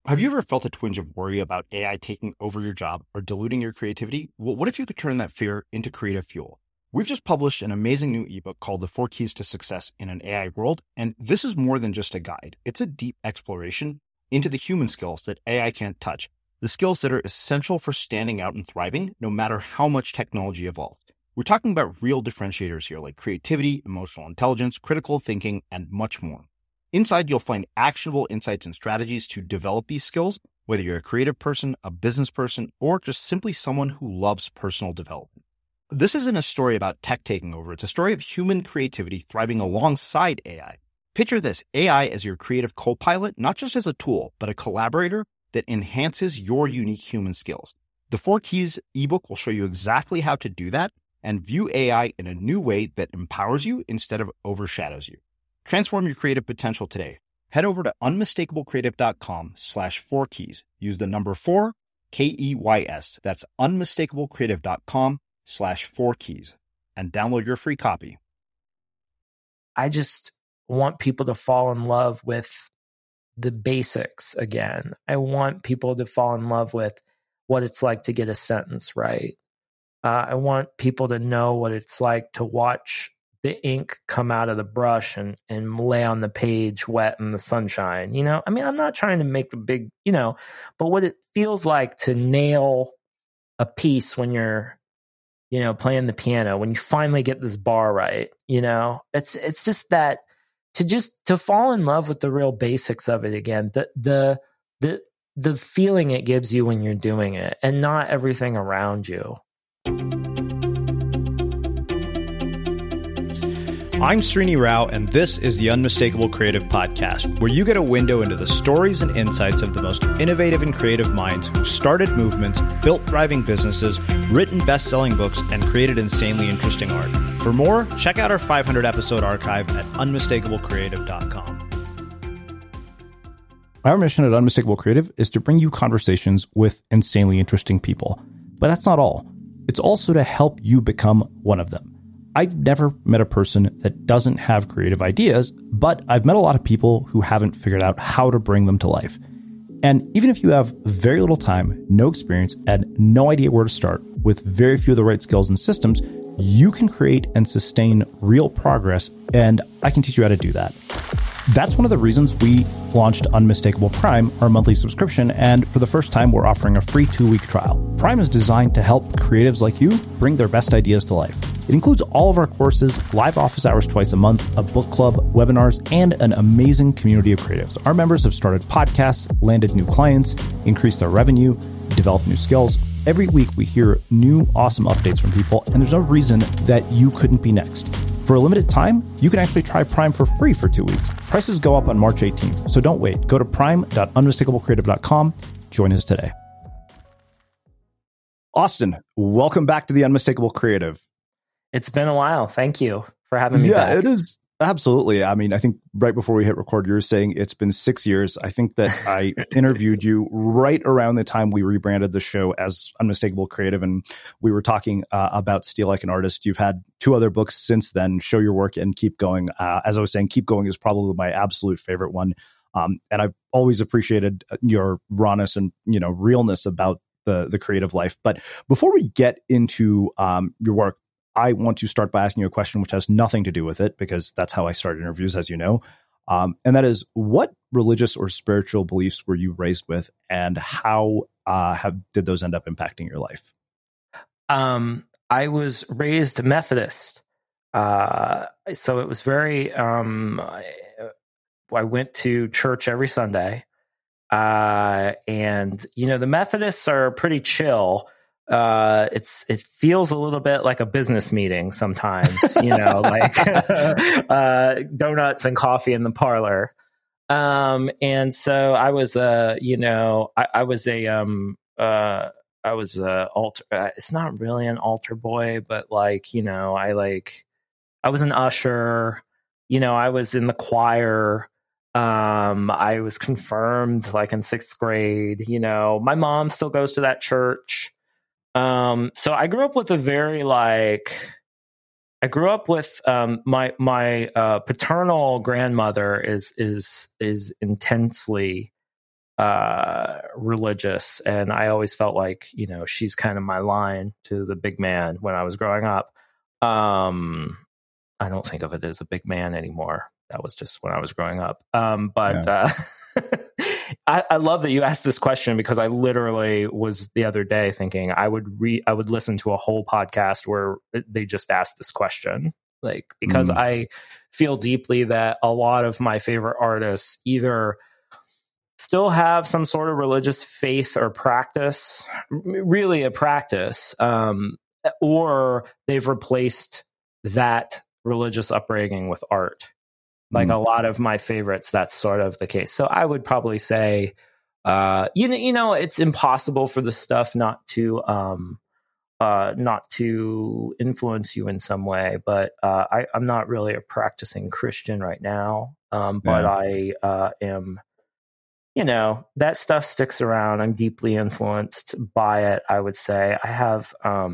Have you ever felt a twinge of worry about AI taking over your job or diluting your creativity? Well, what if you could turn that fear into creative fuel? We've just published an amazing new ebook called The 4 Keys to Success in an AI World, and this is more than just a guide. It's a deep exploration into the human skills that AI can't touch, the skills that are essential for standing out and thriving, no matter how much technology evolves. We're talking about real differentiators here, like creativity, emotional intelligence, critical thinking, and much more. Inside, you'll find actionable insights and strategies to develop these skills, whether you're a creative person, a business person, or just simply someone who loves personal development. This isn't a story about tech taking over. It's a story of human creativity thriving alongside AI. Picture this, AI as your creative co-pilot, not just as a tool, but a collaborator that enhances your unique human skills. The 4 Keys ebook will show you exactly how to do that and view AI in a new way that empowers you instead of overshadows you. Transform your creative potential today. Head over to unmistakablecreative.com/4keys. Use the number 4, KEYS. That's unmistakablecreative.com/4keys and download your free copy. I just want people to fall in love with the basics again. I want people to fall in love with what it's like to get a sentence right. I want people to know what it's like to watch the ink come out of the brush and lay on the page wet in the sunshine. I mean, I'm not trying to make the big, but what it feels like to nail a piece when you're, playing the piano, when you finally get this bar right, it's just that to fall in love with the real basics of it again, the feeling it gives you when you're doing it and not everything around you. I'm Srini Rao, and this is the Unmistakable Creative Podcast, where you get a window into the stories and insights of the most innovative and creative minds who've started movements, built thriving businesses, written best-selling books, and created insanely interesting art. For more, check out our 500-episode archive at unmistakablecreative.com. Our mission at Unmistakable Creative is to bring you conversations with insanely interesting people. But that's not all. It's also to help you become one of them. I've never met a person that doesn't have creative ideas, but I've met a lot of people who haven't figured out how to bring them to life. And even if you have very little time, no experience, and no idea where to start, with very few of the right skills and systems, you can create and sustain real progress, and I can teach you how to do that. That's one of the reasons we launched Unmistakable Prime, our monthly subscription, and for the first time, we're offering a free 2-week trial. Prime is designed to help creatives like you bring their best ideas to life. It includes all of our courses, live office hours twice a month, a book club, webinars, and an amazing community of creatives. Our members have started podcasts, landed new clients, increased their revenue, developed new skills. Every week, we hear new awesome updates from people, and there's no reason that you couldn't be next. For a limited time, you can actually try Prime for free for 2 weeks. Prices go up on March 18th, so don't wait. Go to prime.unmistakablecreative.com. Join us today. Austin, welcome back to the Unmistakable Creative. It's been a while. Thank you for having me back. Yeah, it is. Absolutely. I mean, I think right before we hit record, you were saying it's been 6 years. I think that I interviewed you right around the time we rebranded the show as Unmistakable Creative, and we were talking about Steal Like an Artist. You've had 2 other books since then, Show Your Work and Keep Going. As I was saying, Keep Going is probably my absolute favorite one. And I've always appreciated your rawness and, realness about the creative life. But before we get into your work, I want to start by asking you a question which has nothing to do with it, because that's how I start interviews, as you know. And that is, what religious or spiritual beliefs were you raised with, and how did those end up impacting your life? I was raised Methodist. So it was very, I went to church every Sunday. And, the Methodists are pretty chill. It feels a little bit like a business meeting sometimes, like donuts and coffee in the parlor. And so I was I was a altar. It's not really an altar boy, but I was an usher. I was in the choir. I was confirmed in 6th grade. My mom still goes to that church. So I grew up with my paternal grandmother is intensely religious, and I always felt like, you know, she's kind of my line to the big man when I was growing up. I don't think of it as a big man anymore. That was just when I was growing up. I love that you asked this question, because I literally was the other day thinking I would listen to a whole podcast where they just asked this question. Like, because I feel deeply that a lot of my favorite artists either still have some sort of religious faith or practice, really a practice, or they've replaced that religious upbringing with art. Like a lot of my favorites, that's sort of the case. So I would probably say, you know, it's impossible for the stuff not to influence you in some way. But I'm not really a practicing Christian right now. But I am, you know, that stuff sticks around. I'm deeply influenced by it, I would say. I have,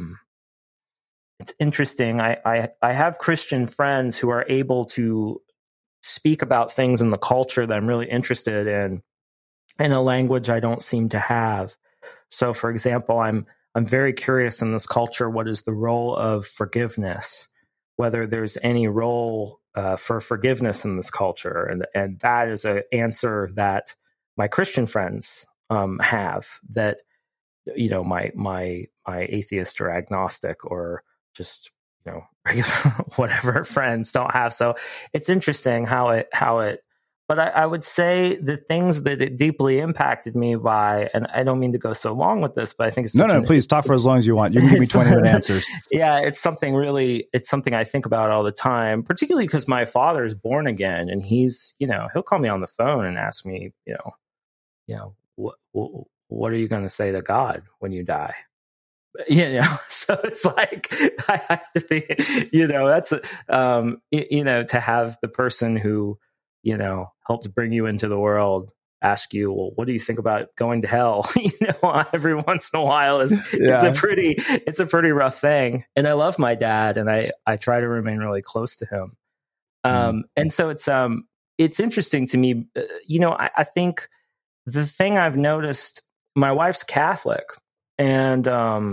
it's interesting. I have Christian friends who are able to speak about things in the culture that I'm really interested in a language I don't seem to have. So, for example, I'm very curious in this culture, what is the role of forgiveness? Whether there's any role for forgiveness in this culture, and that is an answer that my Christian friends have, that, you know, my atheist or agnostic or just, you know, whatever friends don't have. So it's interesting how it, but I would say the things that it deeply impacted me by, and I don't mean to go so long with this, but I think it's please talk for as long as you want. You can give me 20-minute answers. Yeah, it's something I think about all the time, particularly because my father is born again, and he's, you know, he'll call me on the phone and ask me, you know, what are you going to say to God when you die? You know, so it's like, I have to think, you know, that's, you know, to have the person who, you know, helped bring you into the world ask you, well, what do you think about going to hell? You know, every once in a while it's a pretty rough thing. And I love my dad, and I try to remain really close to him. And so it's interesting to me, you know, I think the thing I've noticed, my wife's Catholic, and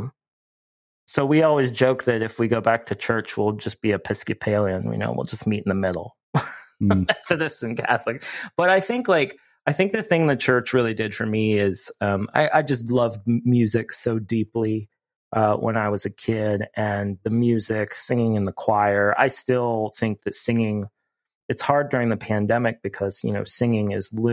so we always joke that if we go back to church, we'll just be Episcopalian. You know, we'll just meet in the middle, Methodist and Catholic. But I think the thing the church really did for me is I just loved music so deeply when I was a kid, and the music, singing in the choir. I still think that singing, it's hard during the pandemic because, you know, singing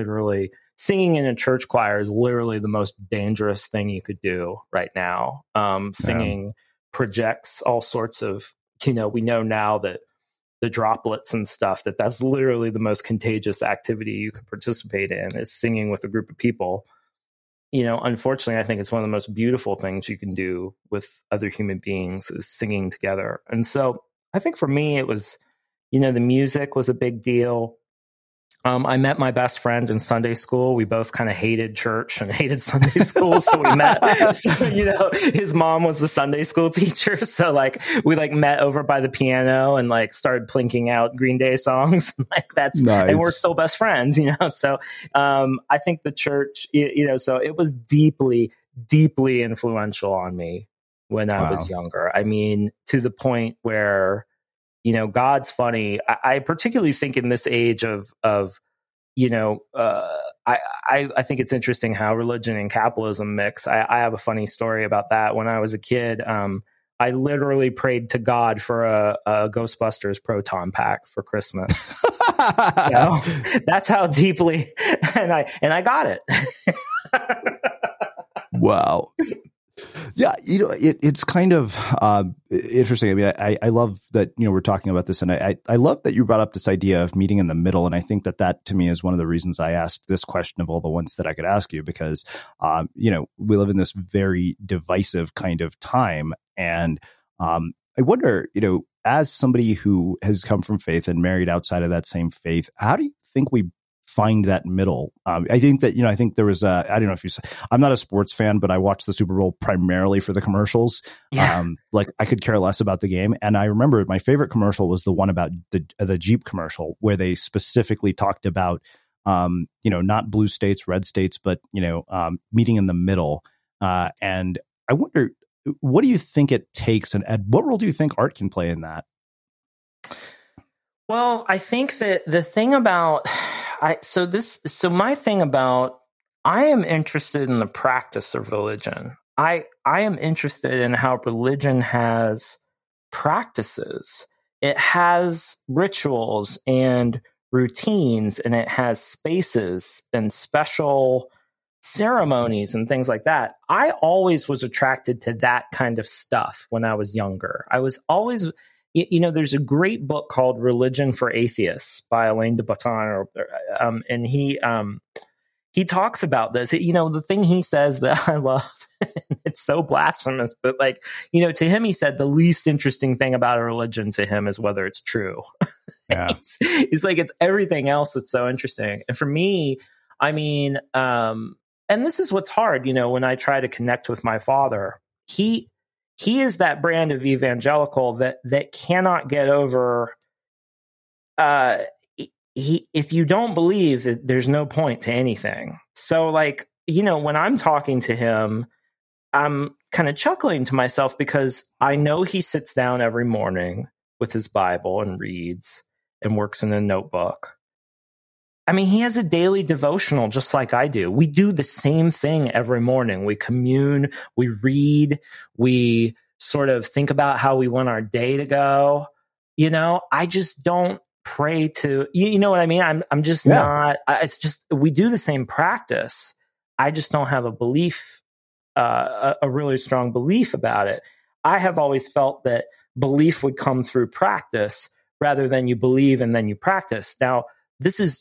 in a church choir is literally the most dangerous thing you could do right now. Singing projects all sorts of, you know, we know now that the droplets and stuff, that's literally the most contagious activity you can participate in, is singing with a group of people. You know, unfortunately, I think it's one of the most beautiful things you can do with other human beings, is singing together. And so I think for me, it was, you know, the music was a big deal. I met my best friend in Sunday school. We both kind of hated church and hated Sunday school. So we met, so, you know, his mom was the Sunday school teacher. So like, we like met over by the piano and like started plinking out Green Day songs. Like that's nice. And we're still best friends, you know? So, I think the church, you know, so it was deeply, deeply influential on me when I was younger. I mean, to the point where, you know, God's funny. I particularly think in this age of you know, I think it's interesting how religion and capitalism mix. I have a funny story about that. When I was a kid, I literally prayed to God for a Ghostbusters proton pack for Christmas. You know? That's how deeply, and I got it. Wow. Yeah, you know, it's kind of interesting. I mean, I love that, you know, we're talking about this, and I love that you brought up this idea of meeting in the middle. And I think that to me is one of the reasons I asked this question of all the ones that I could ask you, because, you know, we live in this very divisive kind of time. And I wonder, you know, as somebody who has come from faith and married outside of that same faith, how do you think we find that middle? I think that, you know, I think there was I don't know if I'm not a sports fan, but I watched the Super Bowl primarily for the commercials. Yeah. Like I could care less about the game. And I remember my favorite commercial was the one about the Jeep commercial, where they specifically talked about not blue states, red states, but, meeting in the middle. And I wonder, what do you think it takes, and what role do you think art can play in that? Well, I think that the thing about, I am interested in the practice of religion. I am interested in how religion has practices. It has rituals and routines, and it has spaces and special ceremonies and things like that. I always was attracted to that kind of stuff when I was younger. I was always, there's a great book called Religion for Atheists by Alain de Botton, and he talks about this. The thing he says that I love, it's so blasphemous, but to him, he said the least interesting thing about a religion to him is whether it's true. Yeah. It's like, it's everything else that's so interesting. And for me, and this is what's hard, when I try to connect with my father, he is that brand of evangelical that cannot get over, if you don't believe, that there's no point to anything. So when I'm talking to him, I'm kind of chuckling to myself because I know he sits down every morning with his Bible and reads and works in a notebook. He has a daily devotional just like I do. We do the same thing every morning. We commune, we read, we sort of think about how we want our day to go. I just don't pray to, you know what I mean? I'm just not, it's just, we do the same practice. I just don't have a belief, a really strong belief about it. I have always felt that belief would come through practice rather than you believe and then you practice. Now, this is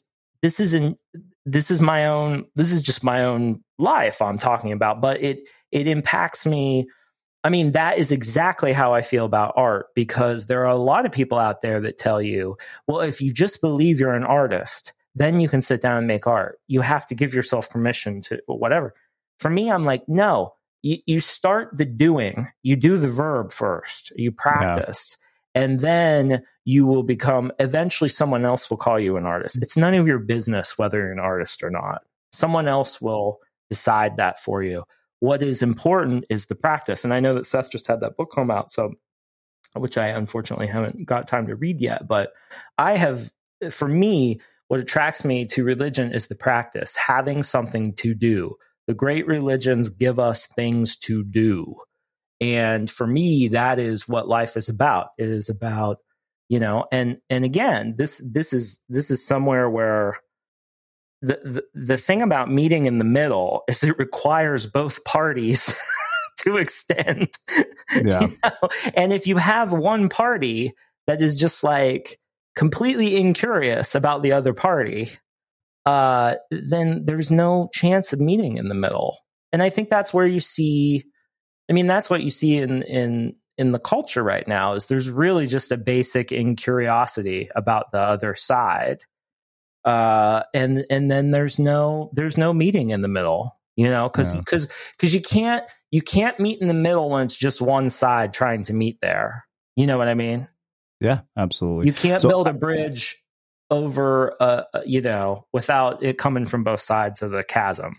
just my own life I'm talking about, but it impacts me. That is exactly how I feel about art, because there are a lot of people out there that tell you, well, if you just believe you're an artist, then you can sit down and make art. You have to give yourself permission to whatever. For me, I'm like, no, you start the doing, you do the verb first, you practice. Yeah. And then you will become, eventually someone else will call you an artist. It's none of your business whether you're an artist or not. Someone else will decide that for you. What is important is the practice. And I know that Seth just had that book come out, which I unfortunately haven't got time to read yet. But for me, what attracts me to religion is the practice, having something to do. The great religions give us things to do. And for me, that is what life is about. It is about, and again, this is somewhere where the thing about meeting in the middle is it requires both parties to extend. Yeah. And if you have one party that is just completely incurious about the other party, then there's no chance of meeting in the middle. And I think that's where you see, that's what you see in the culture right now, is there's really just a basic incuriosity about the other side. And then there's no meeting in the middle, because you can't meet in the middle when it's just one side trying to meet there. You know what I mean? Yeah, absolutely. You can't build a bridge over, without it coming from both sides of the chasm.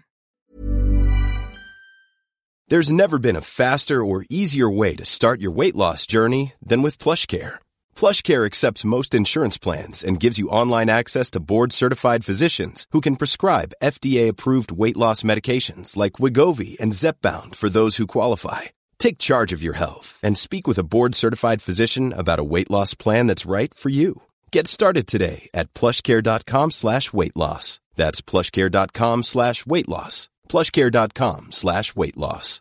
There's never been a faster or easier way to start your weight loss journey than with PlushCare. PlushCare accepts most insurance plans and gives you online access to board-certified physicians who can prescribe FDA-approved weight loss medications like Wegovy and Zepbound for those who qualify. Take charge of your health and speak with a board-certified physician about a weight loss plan that's right for you. Get started today at plushcare.com/weight-loss. That's plushcare.com/weight-loss. plushcare.com/weight-loss.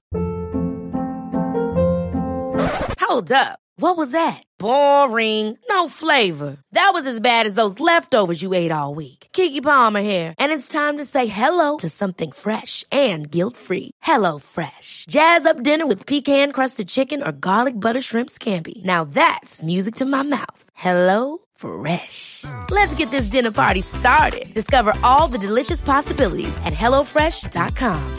Hold up. What was that? Boring. No flavor. That was as bad as those leftovers you ate all week. Keke Palmer here. And it's time to say hello to something fresh and guilt-free. Hello Fresh. Jazz up dinner with pecan-crusted chicken or garlic butter shrimp scampi. Now that's music to my mouth. Hello Fresh. Let's get this dinner party started. Discover all the delicious possibilities at HelloFresh.com.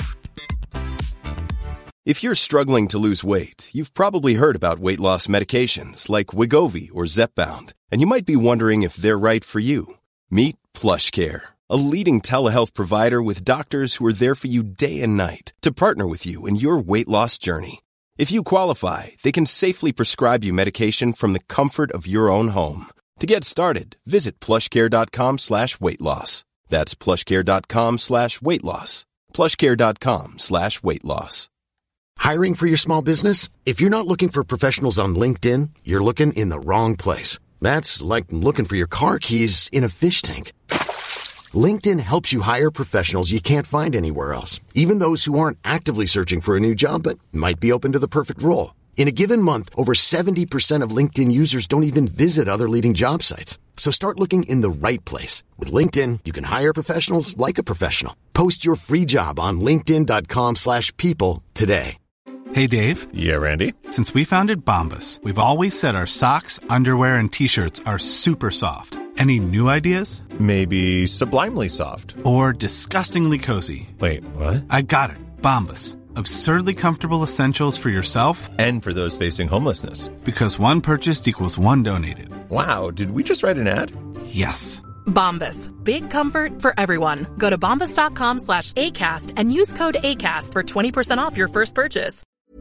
If you're struggling to lose weight, you've probably heard about weight loss medications like Wegovy or Zepbound, and you might be wondering if they're right for you. Meet PlushCare, a leading telehealth provider with doctors who are there for you day and night to partner with you in your weight loss journey. If you qualify, they can safely prescribe you medication from the comfort of your own home. To get started, visit plushcare.com/weight loss. That's plushcare.com/weight loss. plushcare.com/weight loss. Hiring for your small business? If you're not looking for professionals on LinkedIn, you're looking in the wrong place. That's like looking for your car keys in a fish tank. LinkedIn helps you hire professionals you can't find anywhere else, even those who aren't actively searching for a new job but might be open to the perfect role. In a given month, over 70% of LinkedIn users don't even visit other leading job sites. So start looking in the right place. With LinkedIn, you can hire professionals like a professional. Post your free job on linkedin.com/people today. Hey, Dave. Yeah, Randy. Since we founded Bombas, we've always said our socks, underwear, and T-shirts are super soft. Any new ideas? Maybe sublimely soft. Or disgustingly cozy. Wait, what? I got it. Bombas. Absurdly comfortable essentials for yourself and for those facing homelessness. Because one purchased equals one donated. Wow, did we just write an ad? Yes. Bombas. Big comfort for everyone. Go to bombas.com/ACAST and use code ACAST for 20% off your first purchase.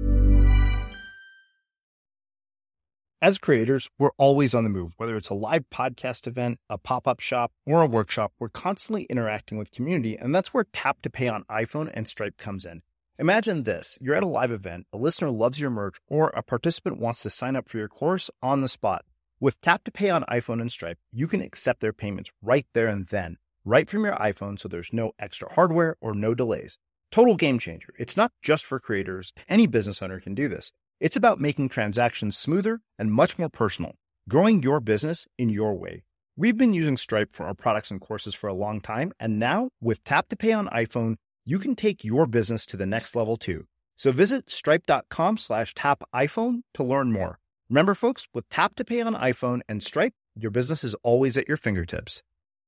As creators, we're always on the move. Whether it's a live podcast event, a pop-up shop, or a workshop, we're constantly interacting with community, and that's where Tap to Pay on iPhone and Stripe comes in. Imagine this. You're at a live event, a listener loves your merch, or a participant wants to sign up for your course on the spot. With Tap to Pay on iPhone and Stripe, you can accept their payments right there and then, right from your iPhone, so there's no extra hardware or no delays. Total game changer. It's not just for creators. Any business owner can do this. It's about making transactions smoother and much more personal, growing your business in your way. We've been using Stripe for our products and courses for a long time, and now with Tap to Pay on iPhone, you can take your business to the next level too. So visit stripe.com/tapiphone to learn more. Remember, folks, with Tap to Pay on iPhone and Stripe, your business is always at your fingertips.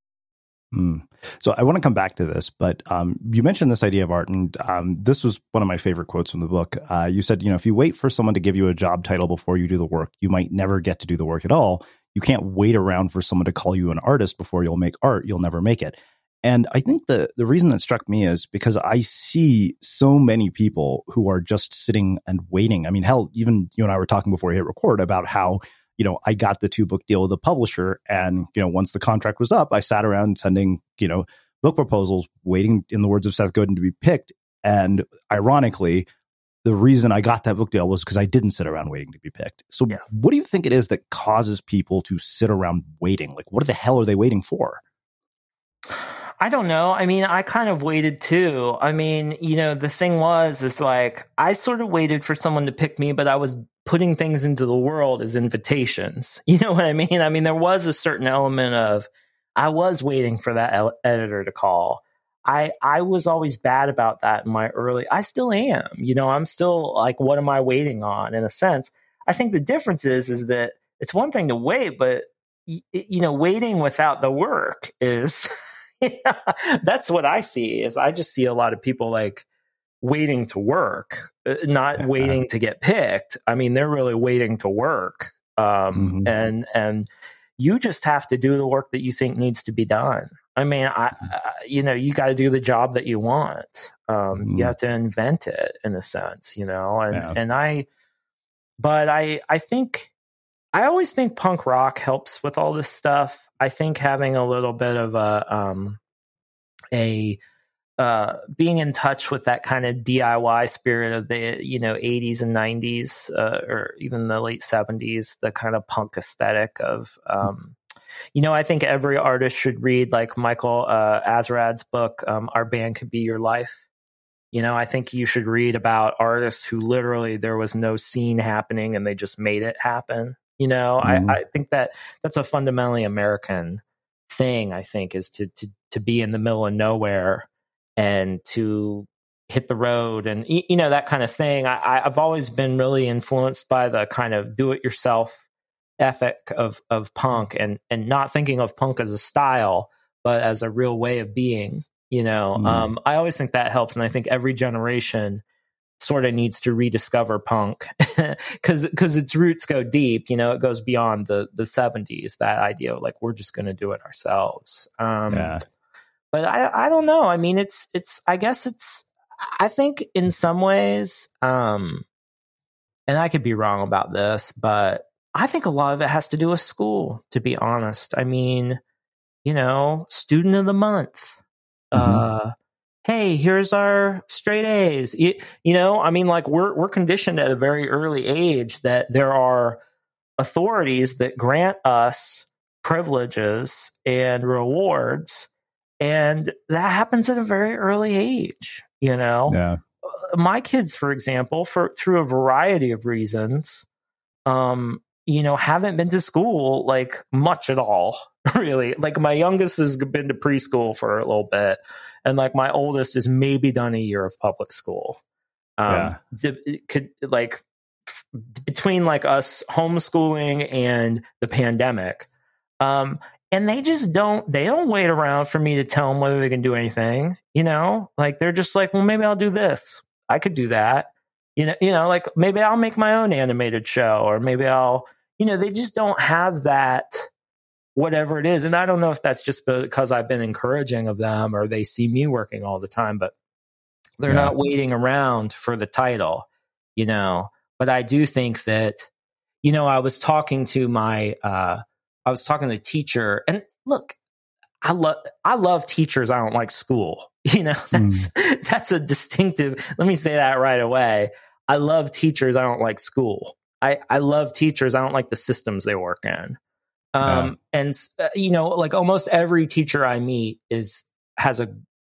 So I want to come back to this, but you mentioned this idea of art, and this was one of my favorite quotes from the book. You said, if you wait for someone to give you a job title before you do the work, you might never get to do the work at all. You can't wait around for someone to call you an artist before you'll make art. You'll never make it. And I think the reason that struck me is because I see so many people who are just sitting and waiting. I mean, hell, even you and I were talking before we hit record about how, I got the 2-book deal with the publisher. And, once the contract was up, I sat around sending, book proposals, waiting, in the words of Seth Godin, to be picked. And ironically, the reason I got that book deal was because I didn't sit around waiting to be picked. So What do you think it is that causes people to sit around waiting? Like, what the hell are they waiting for? I don't know. I mean, I kind of waited too. I mean, the thing is like, I sort of waited for someone to pick me, but I was putting things into the world as invitations. You know what I mean? I mean, there was a certain element of, I was waiting for that editor to call. I was always bad about that in my I still am, I'm still like, what am I waiting on in a sense? I think the difference is that it's one thing to wait, but waiting without the work is, that's what I see. Is I just see a lot of people like waiting to work, not waiting to get picked. I mean, they're really waiting to work. And you just have to do the work that you think needs to be done. I mean, you got to do the job that you want. You have to invent it in a sense, but I think, I always think punk rock helps with all this stuff. I think having a little bit of being in touch with that kind of DIY spirit of the 80s and 90s, or even the late 70s, the kind of punk aesthetic of I think every artist should read like Michael Azerrad's book, Our Band Could Be Your Life. I think you should read about artists who literally there was no scene happening and they just made it happen. I think that's a fundamentally American thing, I think, is to be in the middle of nowhere and to hit the road and, that kind of thing. I've always been really influenced by the kind of do-it-yourself ethic of punk and not thinking of punk as a style, but as a real way of being, I always think that helps. And I think every generation sort of needs to rediscover punk because its roots go deep. It goes beyond the 70s, that idea of like, we're just going to do it ourselves. But I don't know. I mean, I think in some ways, and I could be wrong about this, but I think a lot of it has to do with school, to be honest. I mean, student of the month. Hey, here's our straight A's. I mean, like we're conditioned at a very early age that there are authorities that grant us privileges and rewards, and that happens at a very early age. Yeah. My kids, for example, through a variety of reasons, haven't been to school like much at all, really. Like my youngest has been to preschool for a little bit, and like my oldest has maybe done a year of public school. Between like us homeschooling and the pandemic. And they just don't wait around for me to tell them whether they can do anything, like they're just like, well, maybe I'll do this. I could do that. Like maybe I'll make my own animated show, or maybe I'll, they just don't have that, whatever it is. And I don't know if that's just because I've been encouraging of them or they see me working all the time, but they're not waiting around for the title, But I do think that, I was talking to the teacher, and look, I love teachers. I don't like school. That's a distinctive, let me say that right away. I love teachers. I don't like school. I love teachers. I don't like the systems they work in. And like almost every teacher I meet has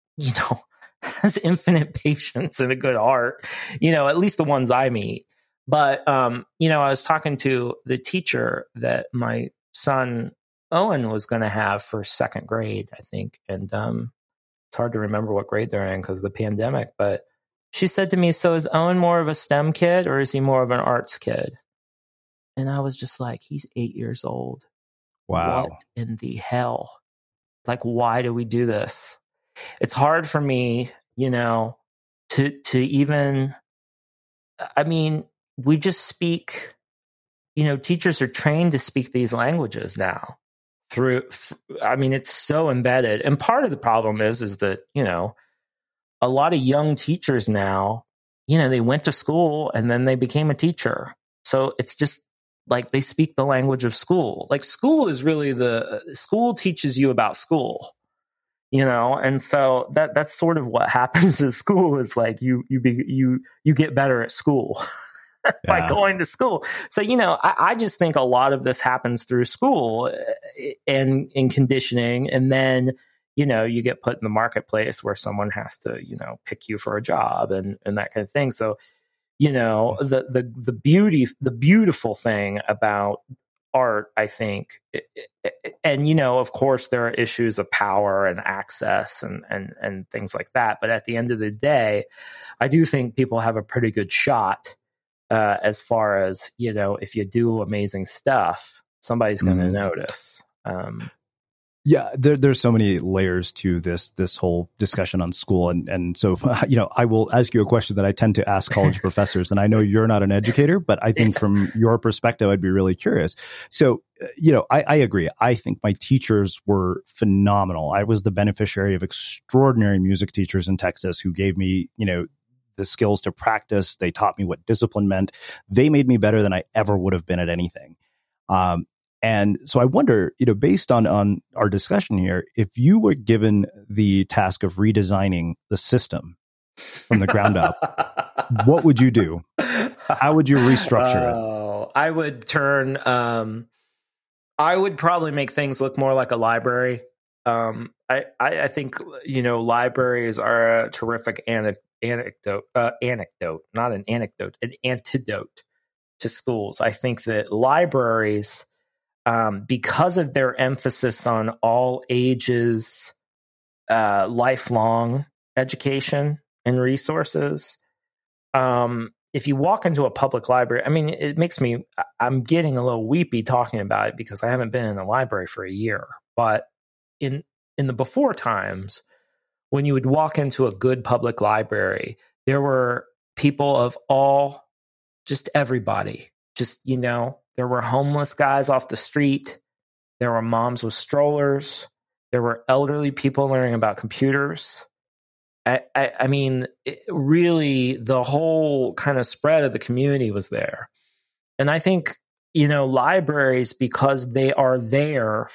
infinite patience and a good heart, at least the ones I meet. But, I was talking to the teacher that my son Owen was going to have for second grade, I think. And it's hard to remember what grade they're in because of the pandemic. But she said to me, so is Owen more of a STEM kid or is he more of an arts kid? And I was just like, he's 8 years old. Wow. What in the hell? Like, why do we do this? It's hard for me, to even, I mean, we just speak, teachers are trained to speak these languages now it's so embedded. And part of the problem is that, a lot of young teachers now, they went to school and then they became a teacher. So it's just like they speak the language of school. Like school is really school teaches you about school. And so that's sort of what happens at school is like you get better at school by going to school. So, I just think a lot of this happens through school and in conditioning. And then, you get put in the marketplace where someone has to, pick you for a job and that kind of thing. So, the beautiful thing about art, I think, and of course there are issues of power and access and things like that, but at the end of the day, I do think people have a pretty good shot as far as if you do amazing stuff, somebody's going to notice. There's so many layers to this whole discussion on school. And so, I will ask you a question that I tend to ask college professors. And I know you're not an educator, but I think from your perspective, I'd be really curious. So, I agree. I think my teachers were phenomenal. I was the beneficiary of extraordinary music teachers in Texas who gave me, the skills to practice. They taught me what discipline meant. They made me better than I ever would have been at anything. And so I wonder, based on our discussion here, if you were given the task of redesigning the system from the ground up, what would you do? How would you restructure it? I would I would probably make things look more like a library. I think, libraries are a terrific anecdote, not an anecdote, an antidote to schools. I think that libraries, because of their emphasis on all ages, lifelong education and resources, if you walk into a public library, I mean, I'm getting a little weepy talking about it because I haven't been in a library for a year. But in the before times, when you would walk into a good public library, there were people of just everybody. There were homeless guys off the street. There were moms with strollers. There were elderly people learning about computers. I mean, really, the whole kind of spread of the community was there. And I think, libraries, because they are there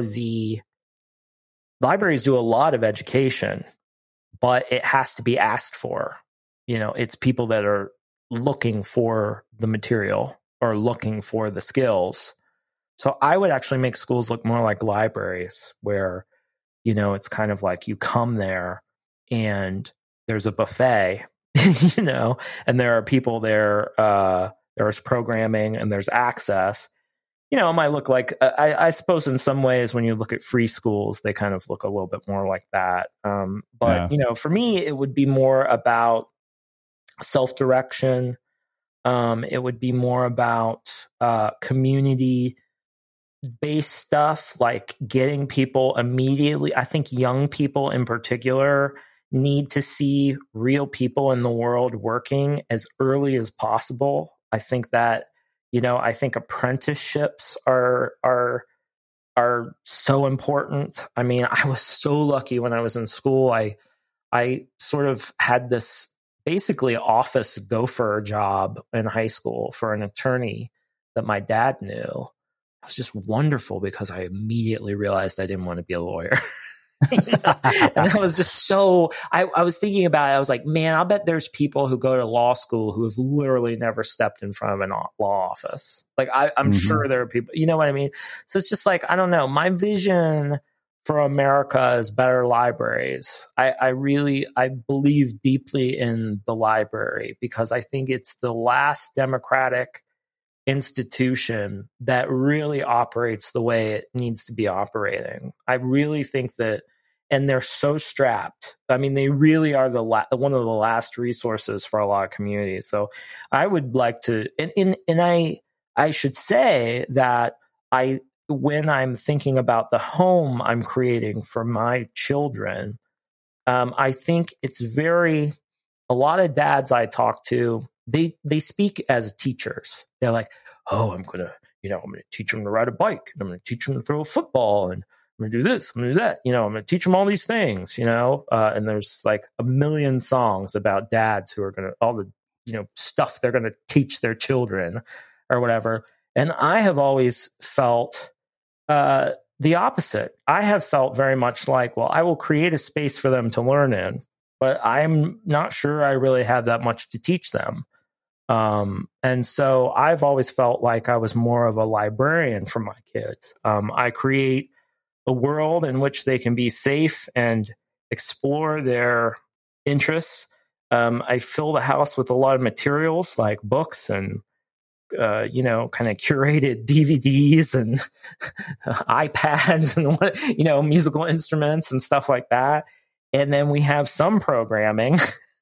libraries do a lot of education, but it has to be asked for. It's people that are looking for the material or looking for the skills. So I would actually make schools look more like libraries where, it's kind of like you come there and there's a buffet, and there are people there, there's programming and there's access. It might look like, I suppose in some ways when you look at free schools, they kind of look a little bit more like that. But for me, it would be more about self-direction. It would be more about community-based stuff, like getting people immediately. I think young people in particular need to see real people in the world working as early as possible. I think that, I think apprenticeships are so important. I mean, I was so lucky when I was in school. I sort of had this basically office gopher job in high school for an attorney that my dad knew. It was just wonderful because I immediately realized I didn't want to be a lawyer. And I was just so, I was thinking about it. I was like, man, I'll bet there's people who go to law school who have literally never stepped in front of a law office. Like I'm sure there are people, you know what I mean? So it's just like, I don't know. My vision for America is better libraries. I believe deeply in the library because I think it's the last democratic institution that really operates the way it needs to be operating. I really think that, and they're so strapped. I mean, they really are one of the last resources for a lot of communities. So I would like to, and I should say that when I'm thinking about the home I'm creating for my children, I think it's a lot of dads I talk to, they speak as teachers. They're like, oh, I'm going to teach them to ride a bike. And I'm going to teach them to throw a football. And I'm going to do this. I'm going to do that. I'm going to teach them all these things, and there's like a million songs about dads who are going to, all the, stuff they're going to teach their children or whatever. And I have always felt the opposite. I have felt very much like, well, I will create a space for them to learn in, but I'm not sure I really have that much to teach them. And so I've always felt like I was more of a librarian for my kids. I create a world in which they can be safe and explore their interests. I fill the house with a lot of materials like books and kind of curated DVDs and iPads and musical instruments and stuff like that. And then we have some programming,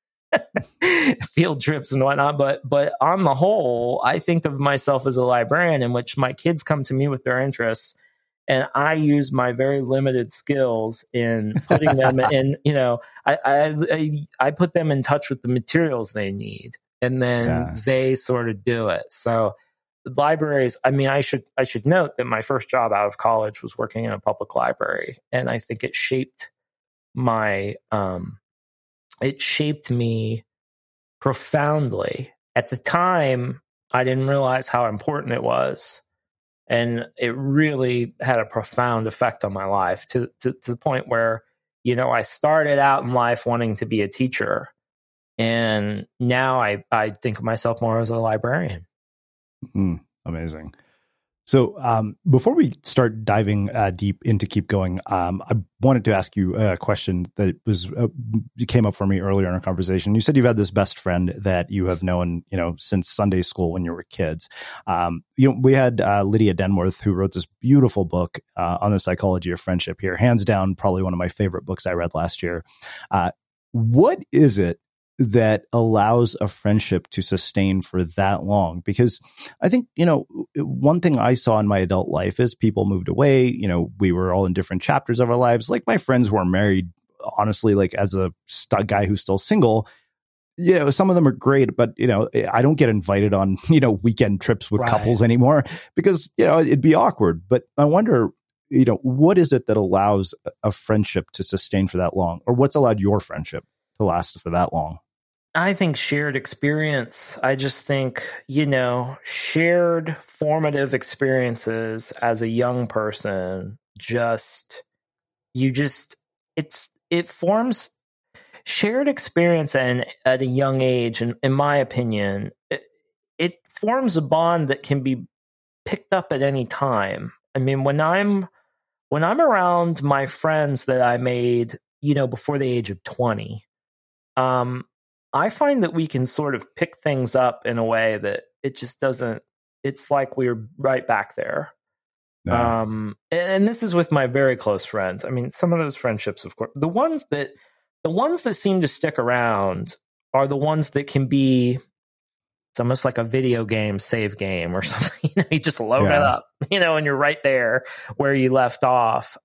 field trips and whatnot. But on the whole, I think of myself as a librarian in which my kids come to me with their interests, and I use my very limited skills in putting them in. I put them in touch with the materials they need. And then they sort of do it. So libraries, I mean, I should note that my first job out of college was working in a public library. And I think it shaped me profoundly. At the time, I didn't realize how important it was. And it really had a profound effect on my life to the point where, I started out in life wanting to be a teacher. And now I think of myself more as a librarian. Amazing. So before we start diving deep into Keep Going, I wanted to ask you a question that came up for me earlier in our conversation. You said you've had this best friend that you have known, since Sunday school when you were kids. We had Lydia Denworth, who wrote this beautiful book on the psychology of friendship here. Hands down, probably one of my favorite books I read last year. What is it that allows a friendship to sustain for that long? Because I think, one thing I saw in my adult life is people moved away. We were all in different chapters of our lives. Like my friends who are married, honestly, like as a guy who's still single, some of them are great, but, I don't get invited on, weekend trips with couples anymore because, it'd be awkward. But I wonder, what is it that allows a friendship to sustain for that long, or what's allowed your friendship to last for that long? I think shared experience. I just think, shared formative experiences as a young person, it forms shared experience, and at a young age, and in my opinion, it forms a bond that can be picked up at any time. I mean, when I'm around my friends that I made, before the age of 20, I find that we can sort of pick things up in a way that it just doesn't, it's like we're right back there. Yeah. And this is with my very close friends. I mean, some of those friendships, of course, the ones that seem to stick around are the ones that can be, it's almost like a video game save game or something. You just load it up, and you're right there where you left off.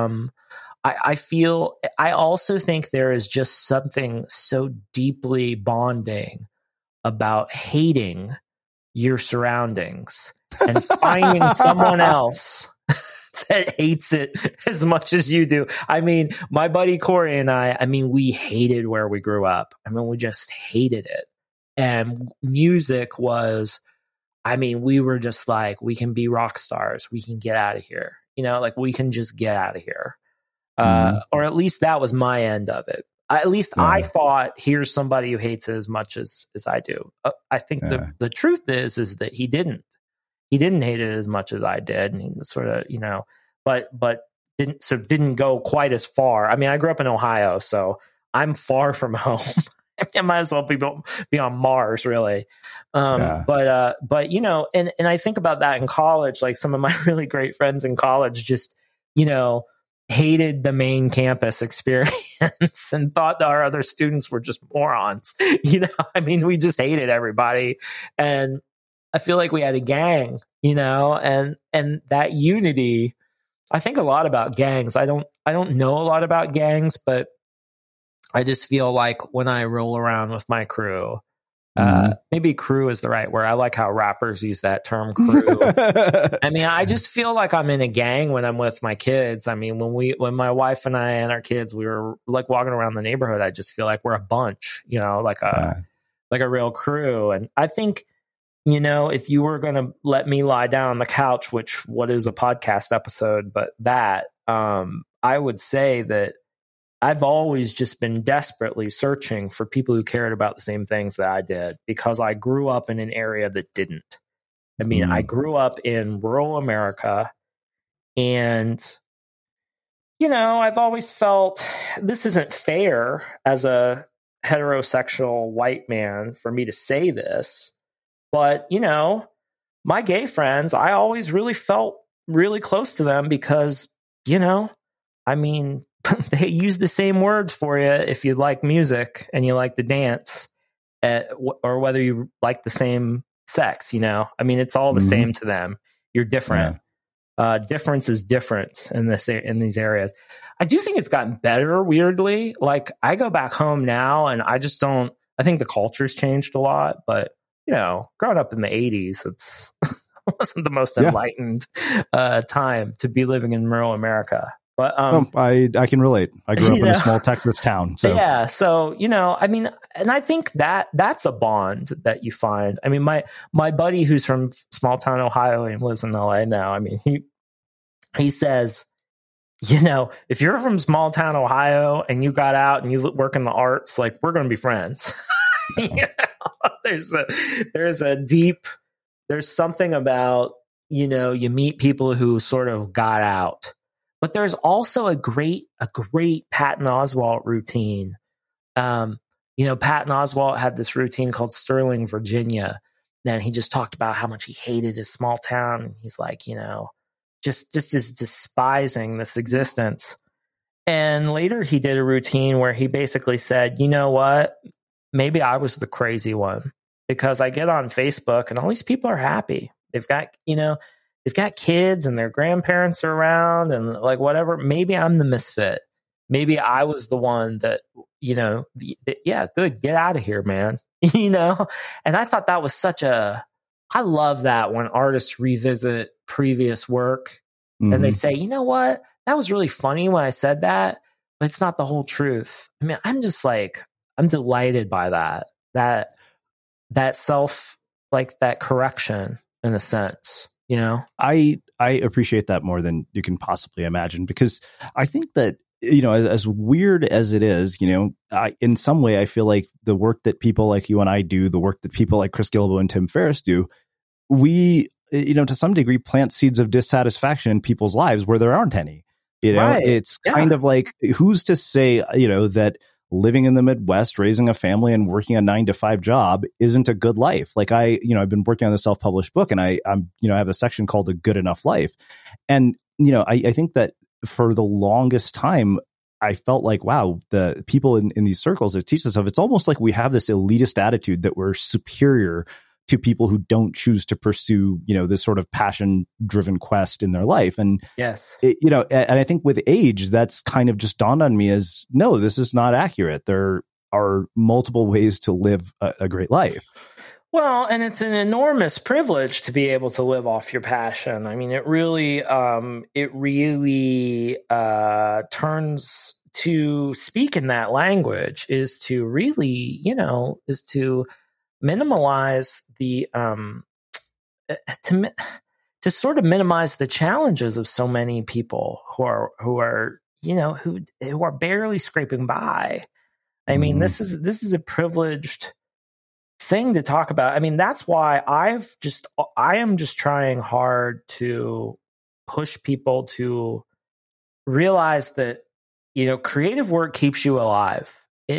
I also think there is just something so deeply bonding about hating your surroundings and finding someone else that hates it as much as you do. I mean, my buddy Corey and I we hated where we grew up. We just hated it. And music was, we were just like, we can be rock stars. We can get out of here. We can just get out of here. Or at least that was my end of it. I thought, here's somebody who hates it as much as I do. I think the truth is that he didn't hate it as much as I did. And he was sort of, but didn't go quite as far. I grew up in Ohio, so I'm far from home. I might as well be on Mars, really. But and I think about that in college, like some of my really great friends in college just, hated the main campus experience and thought that our other students were just morons. We just hated everybody. And I feel like we had a gang, and that unity. I think a lot about gangs. I don't know a lot about gangs, but I just feel like when I roll around with my crew, maybe crew is the right word. I like how rappers use that term, crew. I just feel like I'm in a gang when I'm with my kids. When my wife and I and our kids, we were like walking around the neighborhood, I just feel like we're a bunch, like a real crew. And I think, if you were going to let me lie down on the couch, what is a podcast episode, but that, I would say that I've always just been desperately searching for people who cared about the same things that I did, because I grew up in an area that didn't. I grew up in rural America, and, I've always felt this isn't fair as a heterosexual white man for me to say this, but, my gay friends, I always really felt really close to them because, they use the same words for you if you like music and you like to dance, or whether you like the same sex, it's all the same to them. You're different. Difference is different in these areas. I do think it's gotten better, weirdly. Like, I go back home now and I think the culture's changed a lot, but growing up in the 80s, it wasn't the most enlightened time to be living in rural America. But I can relate. I grew up in a small Texas town. So yeah. So, and I think that's a bond that you find. My buddy who's from small town Ohio and lives in LA now, he says, if you're from small town Ohio and you got out and you work in the arts, like, we're going to be friends. There's something about, you meet people who sort of got out. But there's also a great Patton Oswalt routine. Patton Oswalt had this routine called Sterling, Virginia. And he just talked about how much he hated his small town. He's like, just is despising this existence. And later he did a routine where he basically said, you know what? Maybe I was the crazy one, because I get on Facebook and all these people are happy. They've got kids and their grandparents are around and like whatever. Maybe I'm the misfit. Maybe I was the one that, good, get out of here, man. And I thought that was I love that when artists revisit previous work and they say, you know what, that was really funny when I said that, but it's not the whole truth. I mean, I'm just like, I'm delighted by that self, like that correction in a sense, you know? I appreciate that more than you can possibly imagine, because I think that, you know, as weird as it is, you know, in some way, I feel like the work that people like you and I do, the work that people like Chris Guillebeau and Tim Ferriss do, we, you know, to some degree plant seeds of dissatisfaction in people's lives where there aren't any. You know, Right. It's kind of like, who's to say, you know, that living in the Midwest, raising a family and working a 9-to-5 job isn't a good life. Like I've been working on the self-published book, and I'm, you know, I have a section called A Good Enough Life. And, you know, I think that for the longest time, I felt like, wow, the people in these circles that teach us stuff, it's almost like we have this elitist attitude that we're superior to people who don't choose to pursue, you know, this sort of passion-driven quest in their life. And, Yes. you know, and I think with age, that's kind of just dawned on me as, no, this is not accurate. There are multiple ways to live a great life. Well, and it's an enormous privilege to be able to live off your passion. I mean, it really turns to speak in that language is to really, you know, is to minimize the to sort of minimize the challenges of so many people who are you know who are barely scraping by. I mean, this is a privileged thing to talk about. I mean, that's why I am just trying hard to push people to realize that, you know, creative work keeps you alive.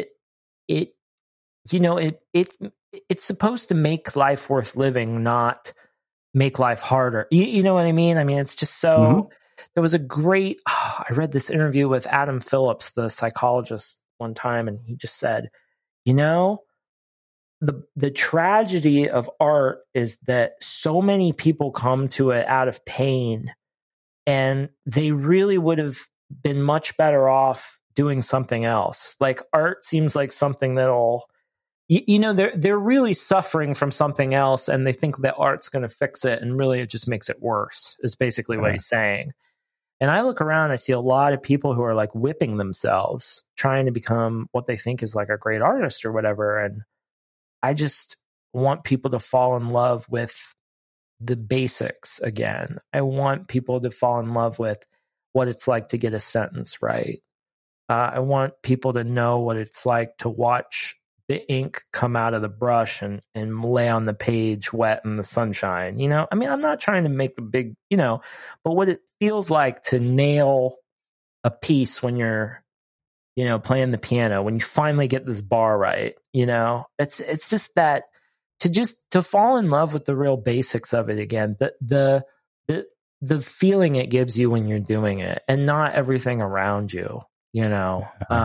It's supposed to make life worth living, not make life harder. You know what I mean? I mean, it's just so. There was a great. I read this interview with Adam Phillips, the psychologist, one time, and he just said, you know, the tragedy of art is that so many people come to it out of pain, and they really would have been much better off doing something else. Like art seems like something that'll. You know, they're really suffering from something else, and they think that art's going to fix it, and really it just makes it worse, is basically what he's saying. And I look around, I see a lot of people who are like whipping themselves, trying to become what they think is like a great artist or whatever. And I just want people to fall in love with the basics again. I want people to fall in love with what it's like to get a sentence right. I want people to know what it's like to watch the ink come out of the brush and lay on the page wet in the sunshine. You know, I mean, I'm not trying to make a big, you know, but what it feels like to nail a piece when you're, you know, playing the piano, when you finally get this bar right, you know, it's just that to fall in love with the real basics of it again, the feeling it gives you when you're doing it, and not everything around you, you know.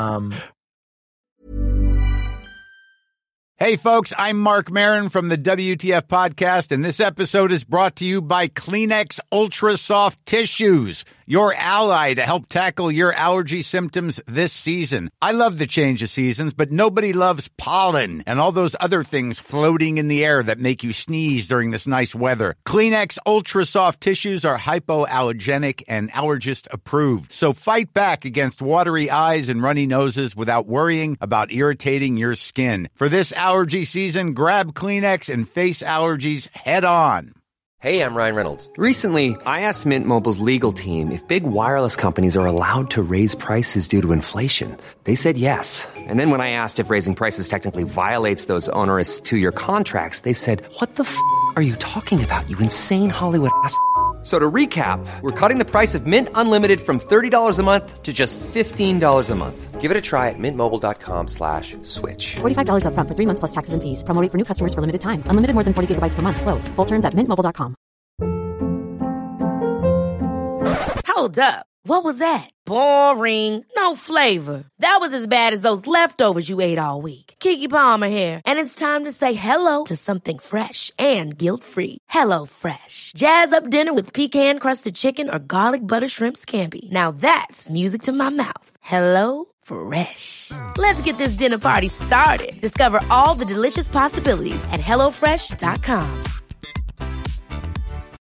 Hey, folks, I'm Mark Maron from the WTF Podcast, and this episode is brought to you by Kleenex Ultra Soft Tissues, your ally to help tackle your allergy symptoms this season. I love the change of seasons, but nobody loves pollen and all those other things floating in the air that make you sneeze during this nice weather. Kleenex Ultra Soft Tissues are hypoallergenic and allergist approved, so fight back against watery eyes and runny noses without worrying about irritating your skin. For this allergy season, grab Kleenex and face allergies head on. Hey, I'm Ryan Reynolds. Recently, I asked Mint Mobile's legal team if big wireless companies are allowed to raise prices due to inflation. They said yes. And then when I asked if raising prices technically violates those onerous 2-year contracts, they said, what the f*** are you talking about, you insane Hollywood ass f- So to recap, we're cutting the price of Mint Unlimited from $30 a month to just $15 a month. Give it a try at mintmobile.com/switch. $45 up front for 3 months plus taxes and fees. Promo rate for new customers for limited time. Unlimited more than 40 gigabytes per month. Slows full terms at mintmobile.com. Hold up. What was that? Boring. No flavor. That was as bad as those leftovers you ate all week. Keke Palmer here. And it's time to say hello to something fresh and guilt-free. Hello Fresh. Jazz up dinner with pecan-crusted chicken or garlic butter shrimp scampi. Now that's music to my mouth. Hello Fresh. Let's get this dinner party started. Discover all the delicious possibilities at HelloFresh.com.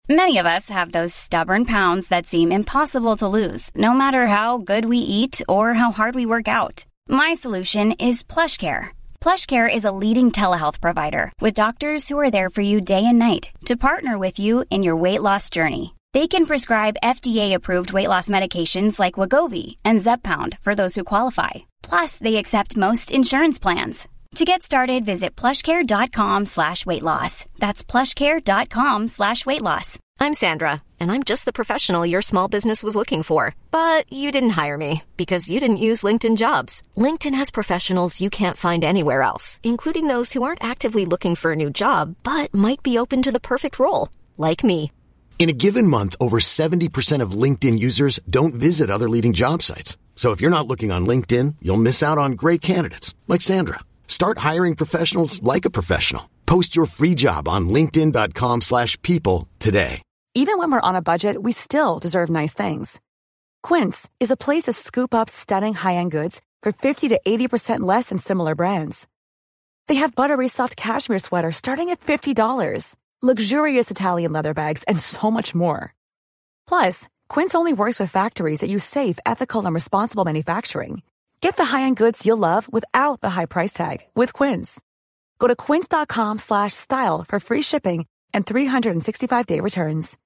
Many of us have those stubborn pounds that seem impossible to lose, no matter how good we eat or how hard we work out. My solution is PlushCare. PlushCare is a leading telehealth provider with doctors who are there for you day and night to partner with you in your weight loss journey. They can prescribe FDA-approved weight loss medications like Wegovy and Zepbound for those who qualify. Plus, they accept most insurance plans. To get started, visit plushcare.com/weightloss. That's plushcare.com/weightloss. I'm Sandra, and I'm just the professional your small business was looking for. But you didn't hire me because you didn't use LinkedIn Jobs. LinkedIn has professionals you can't find anywhere else, including those who aren't actively looking for a new job, but might be open to the perfect role, like me. In a given month, over 70% of LinkedIn users don't visit other leading job sites. So if you're not looking on LinkedIn, you'll miss out on great candidates like Sandra. Start hiring professionals like a professional. Post your free job on linkedin.com/people today. Even when we're on a budget, we still deserve nice things. Quince is a place to scoop up stunning high-end goods for 50 to 80% less than similar brands. They have buttery soft cashmere sweaters starting at $50, luxurious Italian leather bags, and so much more. Plus, Quince only works with factories that use safe, ethical, and responsible manufacturing. Get the high-end goods you'll love without the high price tag with Quince. Go to quince.com/style for free shipping and 365-day returns.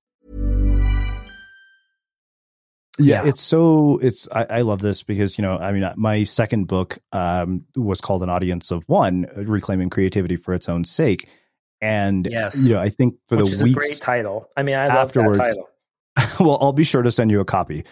Yeah, I love this because, my second book was called An Audience of One, Reclaiming Creativity for Its Own Sake. And, I think for Which the is weeks a great title. I mean, I love afterwards, that title. Well, I'll be sure to send you a copy.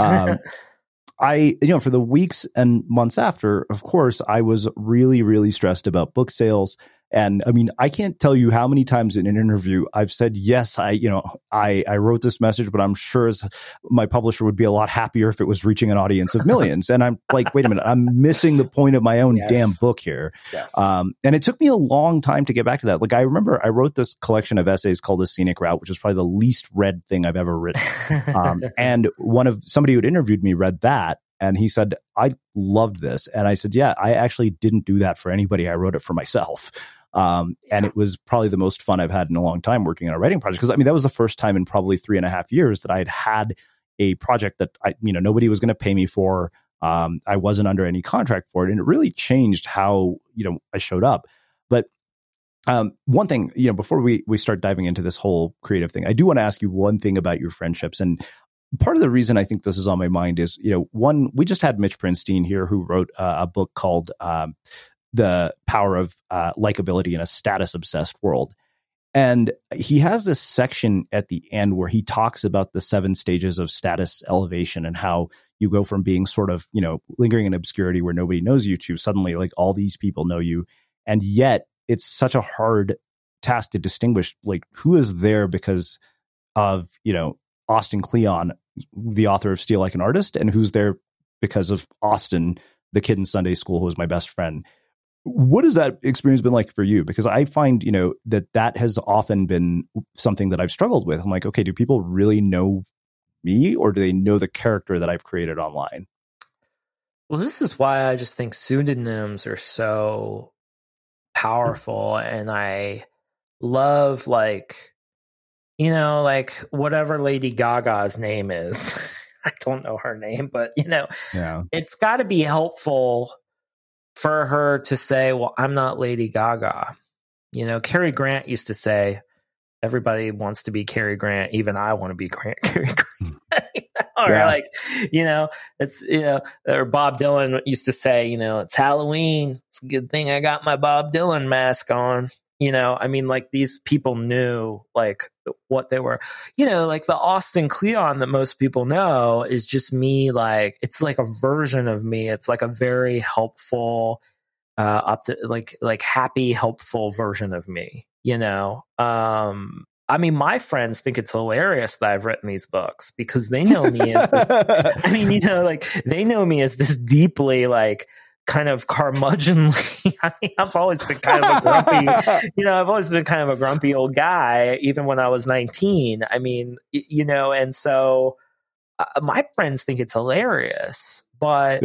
For the weeks and months after, of course, I was really, really stressed about book sales. And I mean, I can't tell you how many times in an interview I've said, yes, I wrote this message, but I'm sure my publisher would be a lot happier if it was reaching an audience of millions. And I'm like, wait a minute, I'm missing the point of my own damn book here. Yes. And it took me a long time to get back to that. Like, I remember I wrote this collection of essays called The Scenic Route, which is probably the least read thing I've ever written. And somebody who'd interviewed me read that. And he said, I loved this. And I said, yeah, I actually didn't do that for anybody. I wrote it for myself. And it was probably the most fun I've had in a long time working on a writing project. Because that was the first time in probably 3.5 years that I had a project that nobody was going to pay me for. I wasn't under any contract for it. And it really changed how, I showed up. But one thing, before we start diving into this whole creative thing, I do want to ask you one thing about your friendships. And part of the reason I think this is on my mind is, one, we just had Mitch Prinstein here who wrote a book called The Power of Likability in a Status-Obsessed World. And he has this section at the end where he talks about the 7 stages of status elevation and how you go from being sort of, lingering in obscurity where nobody knows you to suddenly like all these people know you. And yet it's such a hard task to distinguish like who is there because of, Austin Kleon, the author of Steal Like an Artist, and who's there because of Austin, the kid in Sunday school who was my best friend. What has that experience been like for you? Because I find, that has often been something that I've struggled with. I'm like, okay, do people really know me or do they know the character that I've created online? Well, this is why I just think pseudonyms are so powerful. And I love whatever Lady Gaga's name is. I don't know her name, but it's got to be helpful for her to say, well, I'm not Lady Gaga. Cary Grant used to say, everybody wants to be Cary Grant. Even I want to be Cary Grant. Or it's, or Bob Dylan used to say, it's Halloween. It's a good thing I got my Bob Dylan mask on. These people knew what they were, the Austin Kleon that most people know is just me. It's like a version of me. It's like a very helpful, happy, helpful version of me, my friends think it's hilarious that I've written these books because they know me as this, they know me as this deeply, kind of curmudgeonly. I've always been kind of a grumpy, I've always been kind of a grumpy old guy, even when I was 19. And so my friends think it's hilarious, but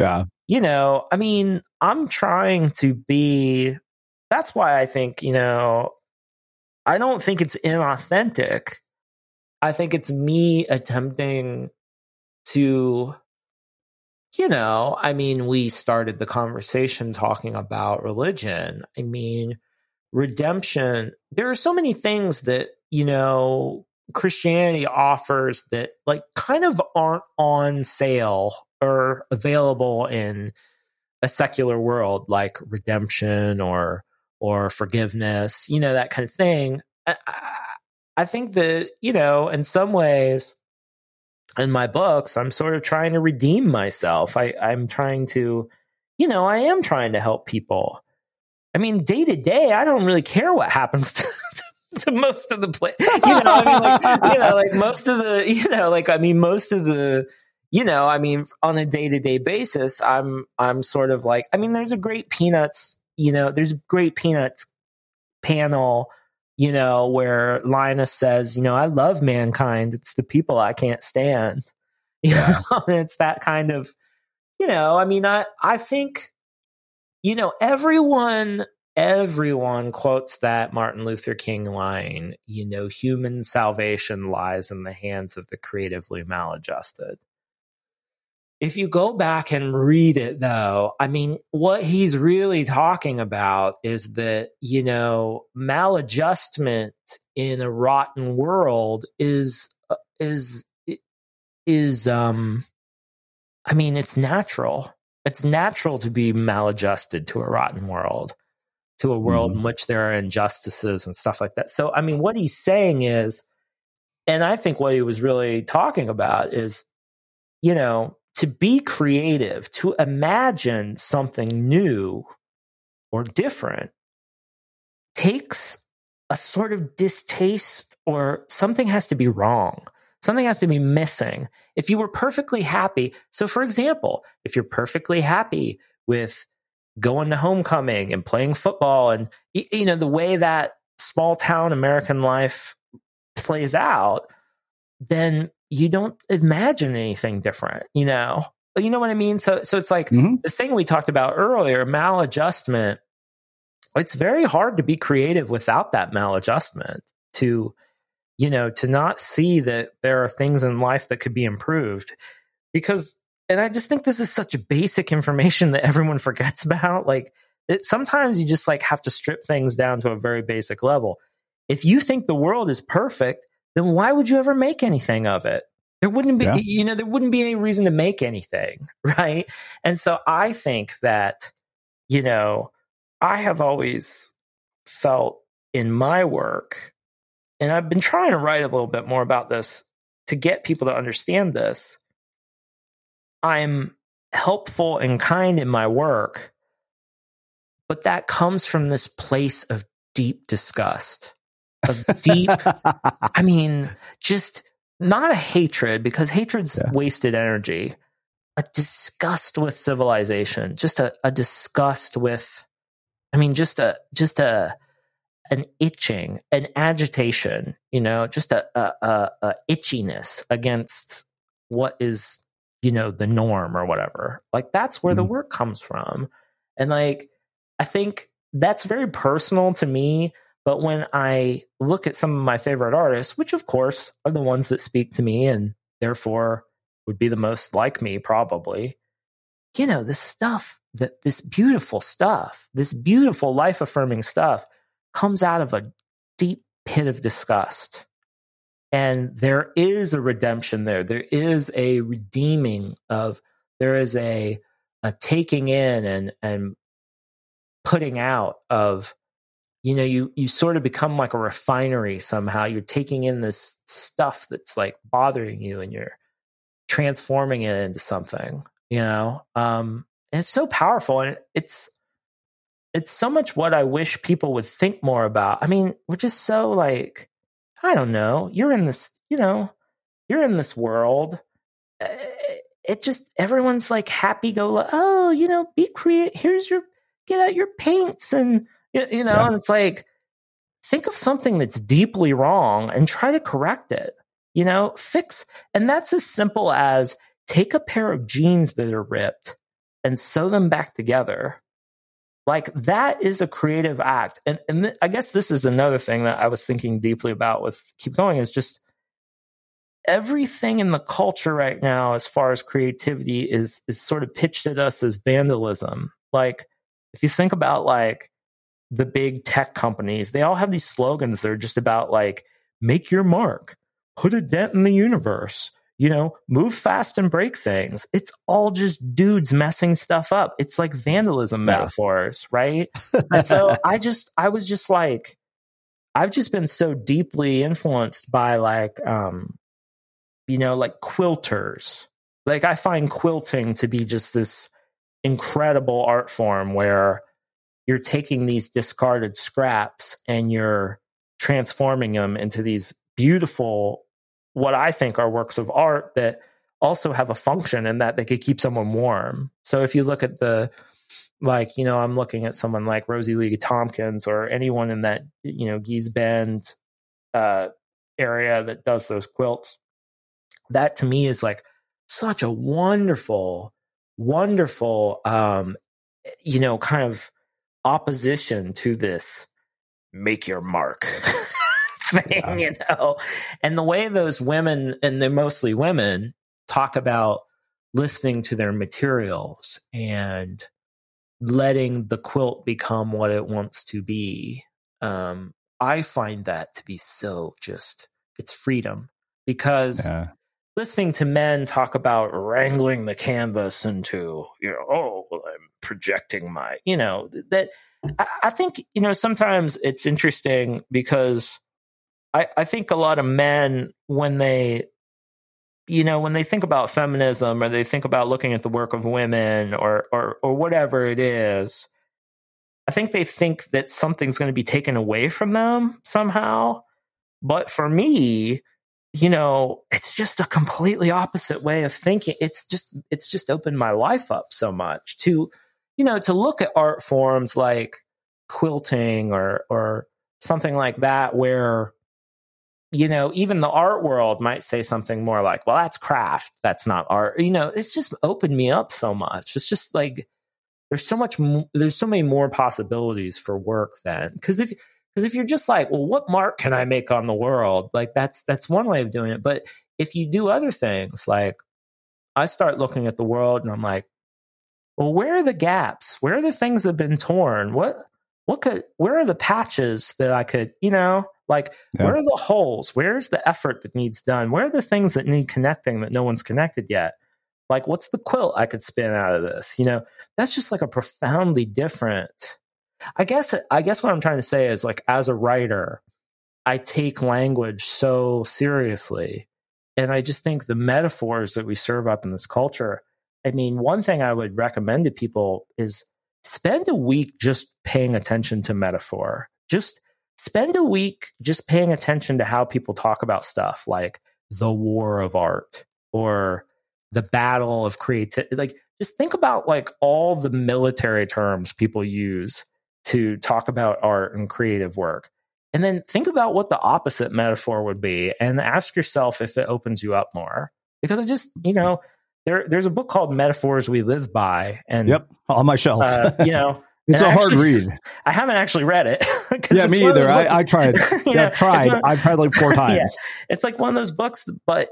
I'm trying to be, that's why I think, I don't think it's inauthentic. I think it's me attempting to, you know, I mean, we started the conversation talking about religion. I mean, redemption. There are so many things that, you know, Christianity offers that like kind of aren't on sale or available in a secular world, like redemption or forgiveness, you know, that kind of thing. I think that, you know, in some ways in my books, I'm sort of trying to redeem myself. I'm trying to, you know, I am trying to help people. I mean, day to day, I don't really care what happens to most of the play. You know, I mean, like, you know, like most of the, you know, like, I mean, most of the, you know, I mean, on a day to day basis, I'm sort of like, I mean, there's a great Peanuts, you know, there's a great Peanuts panel, you know, where Linus says, you know, I love mankind. It's the people I can't stand. You know, and it's that kind of, you know, I mean, I think, you know, everyone quotes that Martin Luther King line, you know, human salvation lies in the hands of the creatively maladjusted. If you go back and read it, though, I mean, what he's really talking about is that, you know, maladjustment in a rotten world is I mean, it's natural. It's natural to be maladjusted to a rotten world, to a world in which there are injustices and stuff like that. So, I mean, what he's saying is, and I think what he was really talking about is, you know, to be creative, to imagine something new or different takes a sort of distaste, or something has to be wrong. Something has to be missing. If you were perfectly happy, so for example, if you're perfectly happy with going to homecoming and playing football and, you know, the way that small town American life plays out, then you don't imagine anything different, you know? You know what I mean? So it's like the thing we talked about earlier, maladjustment. It's very hard to be creative without that maladjustment, to, you know, to not see that there are things in life that could be improved. Because, and I just think this is such basic information that everyone forgets about. Like, sometimes you just like have to strip things down to a very basic level. If you think the world is perfect, then why would you ever make anything of it? There wouldn't be, you know, there wouldn't be any reason to make anything, right? And so I think that, you know, I have always felt in my work, and I've been trying to write a little bit more about this to get people to understand this, I'm helpful and kind in my work, but that comes from this place of deep disgust. Of deep, I mean, just not a hatred, because hatred's wasted energy, a disgust with civilization, just a disgust with, I mean, just an itching, an agitation, you know, just a itchiness against what is, you know, the norm or whatever. Like, that's where the work comes from. And like, I think that's very personal to me. But when I look at some of my favorite artists, which of course are the ones that speak to me and therefore would be the most like me probably, you know, this stuff, this beautiful stuff, this beautiful life-affirming stuff comes out of a deep pit of disgust. And there is a redemption there. There is a redeeming of, there is a taking in and putting out of, you know, you sort of become like a refinery somehow. You're taking in this stuff that's like bothering you and you're transforming it into something, you know? And it's so powerful. And it's so much what I wish people would think more about. I mean, we're just so like, I don't know, you're in this, you know, you're in this world. It just, everyone's like happy go, oh, you know, be creative. Get out your paints and, you know, and it's like, think of something that's deeply wrong and try to correct it, you know, fix. And that's as simple as take a pair of jeans that are ripped and sew them back together. Like, that is a creative act. And I guess this is another thing that I was thinking deeply about with Keep Going, is just everything in the culture right now, as far as creativity, is sort of pitched at us as vandalism. Like, if you think about like the big tech companies, they all have these slogans that are just about like, make your mark, put a dent in the universe, move fast and break things. It's all just dudes messing stuff up. It's like vandalism metaphors, right? And so I was just like, I've just been so deeply influenced by like, like quilters. Like, I find quilting to be just this incredible art form where you're taking these discarded scraps and you're transforming them into these beautiful, what I think are works of art that also have a function in that they could keep someone warm. So if you look at I'm looking at someone like Rosie Lee Tompkins or anyone in that, Gee's Bend area that does those quilts, that to me is like such a wonderful, kind of opposition to this make your mark thing, And the way those women, and they're mostly women, talk about listening to their materials and letting the quilt become what it wants to be. I find that to be so it's freedom, because listening to men talk about wrangling the canvas into, I'm projecting my, that I think, sometimes it's interesting because I think a lot of men, when they think about feminism or they think about looking at the work of women or whatever it is, I think they think that something's going to be taken away from them somehow. But for me, it's just a completely opposite way of thinking. It's just opened my life up so much to look at art forms like quilting or something like that, where, even the art world might say something more like, well, that's craft, that's not art. It's just opened me up so much. It's just like, there's so many more possibilities for work then. Because if you're just like, well, what mark can I make on the world? Like, that's one way of doing it. But if you do other things, like I start looking at the world and I'm like, well, where are the gaps? Where are the things that have been torn? Where are the patches that I could, where are the holes? Where's the effort that needs done? Where are the things that need connecting that no one's connected yet? Like, what's the quilt I could spin out of this? That's just like a profoundly different. I guess what I'm trying to say is, like, as a writer, I take language so seriously. And I just think the metaphors that we serve up in this culture, I mean, one thing I would recommend to people is spend a week just paying attention to metaphor. Just spend a week just paying attention to how people talk about stuff like the war of art or the battle of creativity. Like, just think about like all the military terms people use to talk about art and creative work. And then think about what the opposite metaphor would be and ask yourself if it opens you up more. Because I just, there's a book called Metaphors We Live By. And yep, on my shelf. It's a hard read. I haven't actually read it. Yeah, me either. I tried. I've tried like 4 times. Yeah, it's like one of those books, but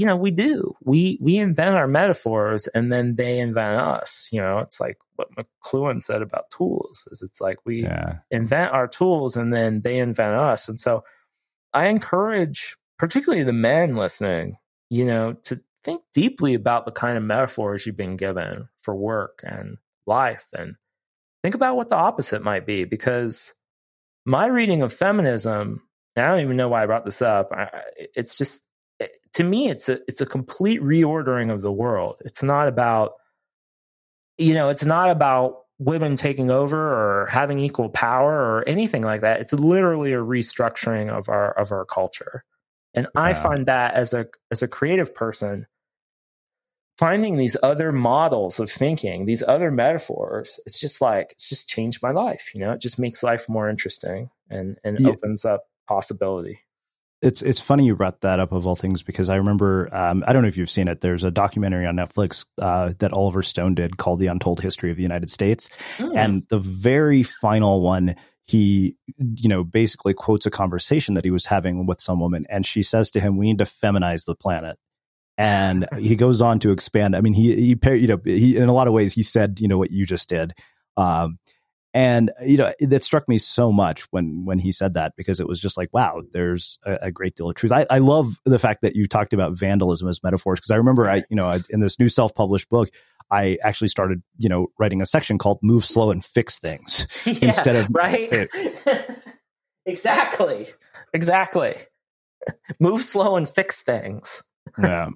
we invent our metaphors and then they invent us. It's like what McLuhan said about tools. It's like we invent our tools and then they invent us. And so I encourage, particularly the men listening, to think deeply about the kind of metaphors you've been given for work and life, and think about what the opposite might be, because my reading of feminism, and I don't even know why I brought this up. It's just, to me, it's a complete reordering of the world. It's not about, it's not about women taking over or having equal power or anything like that. It's literally a restructuring of our culture. And I find that as a creative person, finding these other models of thinking, these other metaphors, it's just changed my life. It just makes life more interesting and opens up possibility. It's funny you brought that up, of all things, because I remember, I don't know if you've seen it. There's a documentary on Netflix that Oliver Stone did called The Untold History of the United States. And the very final one, he, basically quotes a conversation that he was having with some woman, and she says to him, "We need to feminize the planet." And he goes on to expand. I mean, he in a lot of ways, he said, what you just did. And, that struck me so much when he said that, because it was just like, wow, there's a great deal of truth. I love the fact that you talked about vandalism as metaphors, because I remember in this new self-published book, I actually started, writing a section called "Move Slow and Fix Things" instead of right. Exactly. Move slow and fix things. Yeah.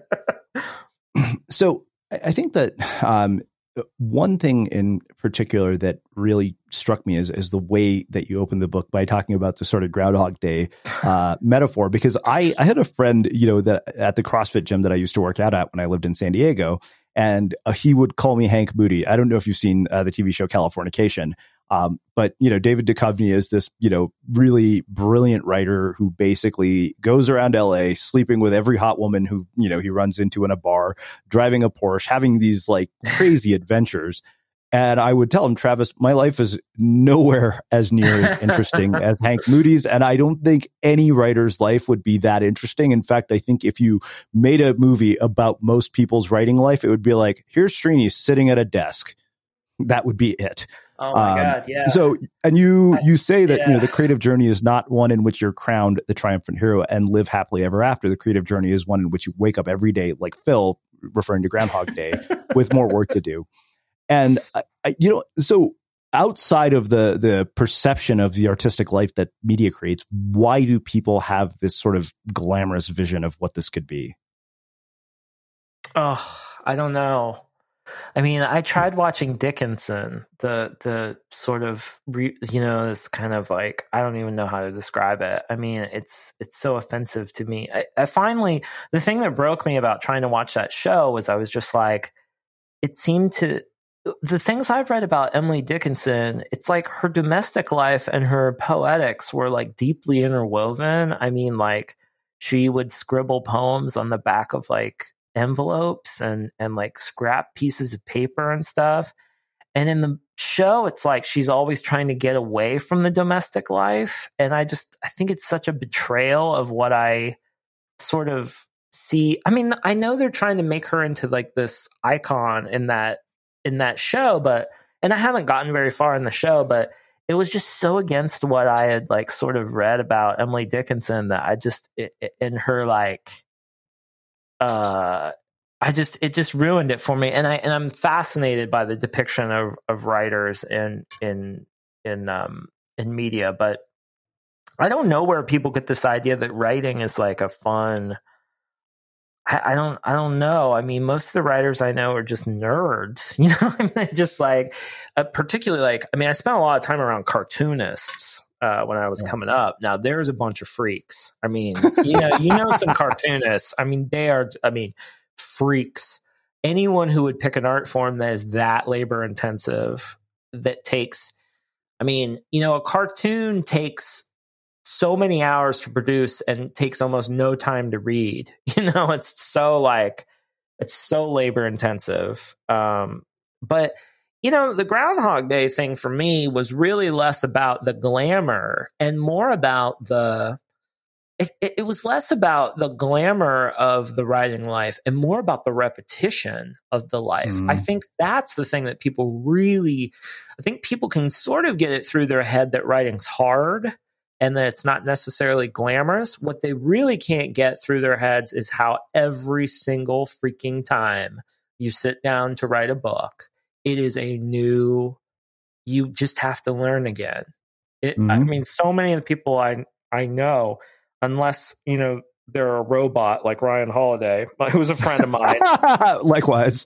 So I think that one thing in particular that really struck me is the way that you opened the book by talking about the sort of Groundhog Day metaphor, because I had a friend, that at the CrossFit gym that I used to work out at when I lived in San Diego, and he would call me Hank Moody. I don't know if you've seen the TV show Californication. But, David Duchovny is this, really brilliant writer who basically goes around LA sleeping with every hot woman who, he runs into in a bar, driving a Porsche, having these like crazy adventures. And I would tell him, Travis, my life is nowhere as near as interesting as Hank Moody's. And I don't think any writer's life would be that interesting. In fact, I think if you made a movie about most people's writing life, it would be like, here's Srini sitting at a desk. That would be it. Oh my God. Yeah. So, and you say that, the creative journey is not one in which you're crowned the triumphant hero and live happily ever after. The creative journey is one in which you wake up every day, like Phil, referring to Groundhog Day, with more work to do. And, so outside of the perception of the artistic life that media creates, why do people have this sort of glamorous vision of what this could be? Oh, I don't know. I mean, I tried watching Dickinson, the sort of, this kind of like, I don't even know how to describe it. I mean, it's so offensive to me. I finally, the thing that broke me about trying to watch that show was I was just like, it seemed to, the things I've read about Emily Dickinson, it's like her domestic life and her poetics were like deeply interwoven. I mean, like she would scribble poems on the back of like envelopes and like scrap pieces of paper and stuff. And in the show, it's like she's always trying to get away from the domestic life. And I think it's such a betrayal of what I sort of see. I mean, I know they're trying to make her into like this icon in that show, and I haven't gotten very far in the show, but it was just so against what I had like sort of read about Emily Dickinson that in her like, it just ruined it for me. And I'm fascinated by the depiction of writers in media, but I don't know where people get this idea that writing is like a fun. I don't know. I mean, most of the writers I know are just nerds, I mean, just like, particularly like, I mean, I spent a lot of time around cartoonists when I was coming up. Now there's a bunch of freaks. I mean, some cartoonists. I mean, freaks. Anyone who would pick an art form that is that labor intensive, that takes, I mean, a cartoon takes so many hours to produce and takes almost no time to read. It's so labor intensive. But the Groundhog Day thing for me was really less about the glamour and more about it was less about the glamour of the writing life and more about the repetition of the life. I think that's the thing that people can sort of get it through their head that writing's hard and that it's not necessarily glamorous. What they really can't get through their heads is how every single freaking time you sit down to write a book, it is you just have to learn again. I mean, so many of the people I know, unless, they're a robot like Ryan Holiday, who's a friend of mine. Likewise.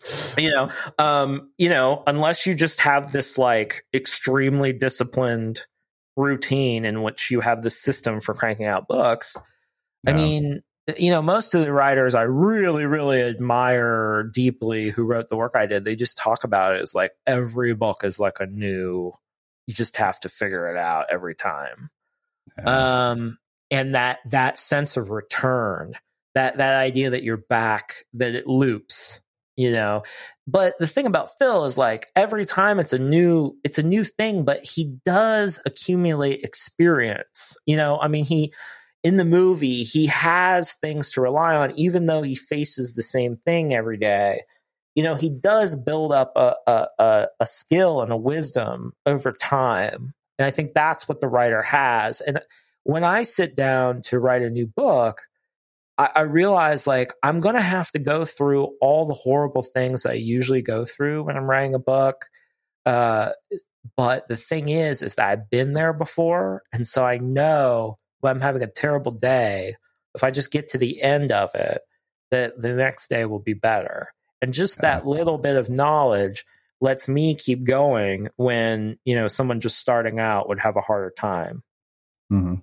Unless you just have this like extremely disciplined routine in which you have the system for cranking out books. Yeah. I mean, most of the writers I really, really admire deeply who wrote the work I did, they just talk about it as like every book is like you just have to figure it out every time. Yeah. And that sense of return, that idea that you're back, that it loops, you know. But the thing about Phil is like every time it's a new thing, but he does accumulate experience. You know, I mean, in the movie, he has things to rely on, even though he faces the same thing every day. You know, he does build up a skill and a wisdom over time. And I think that's what the writer has. And when I sit down to write a new book, I realize like I'm going to have to go through all the horrible things I usually go through when I'm writing a book. But the thing is that I've been there before. And so I know when I'm having a terrible day, if I just get to the end of it, that the next day will be better. And just that little bit of knowledge lets me keep going when, you know, someone just starting out would have a harder time. Mm-hmm.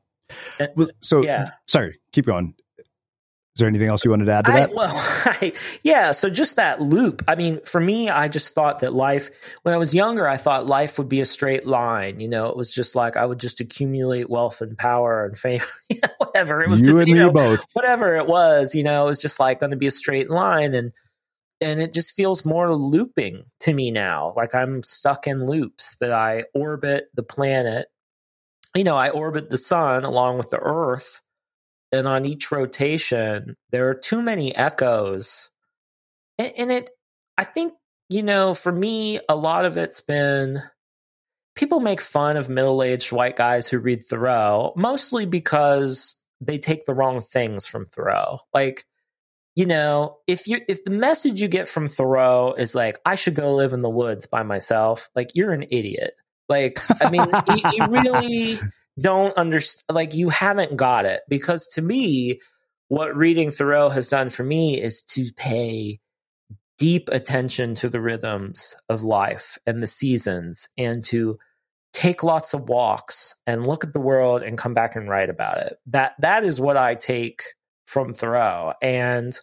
Sorry, keep going. Is there anything else you wanted to add to that? So just that loop. I mean, for me, I just thought that life, when I was younger, I thought life would be a straight line. You know, it was just like I would just accumulate wealth and power and fame, whatever. It was you and me both. Whatever it was, you know, it was just like going to be a straight line. And it just feels more looping to me now. Like I'm stuck in loops that I orbit the planet. You know, I orbit the sun along with the earth. And on each rotation, there are too many echoes. And I think, you know, for me, a lot of it's been, people make fun of middle-aged white guys who read Thoreau, mostly because they take the wrong things from Thoreau. Like, you know, if the message you get from Thoreau is like, I should go live in the woods by myself, like you're an idiot. Like, I mean, you really don't understand, like you haven't got it. Because to me, what reading Thoreau has done for me is to pay deep attention to the rhythms of life and the seasons, and to take lots of walks and look at the world and come back and write about it. That is what I take from Thoreau. And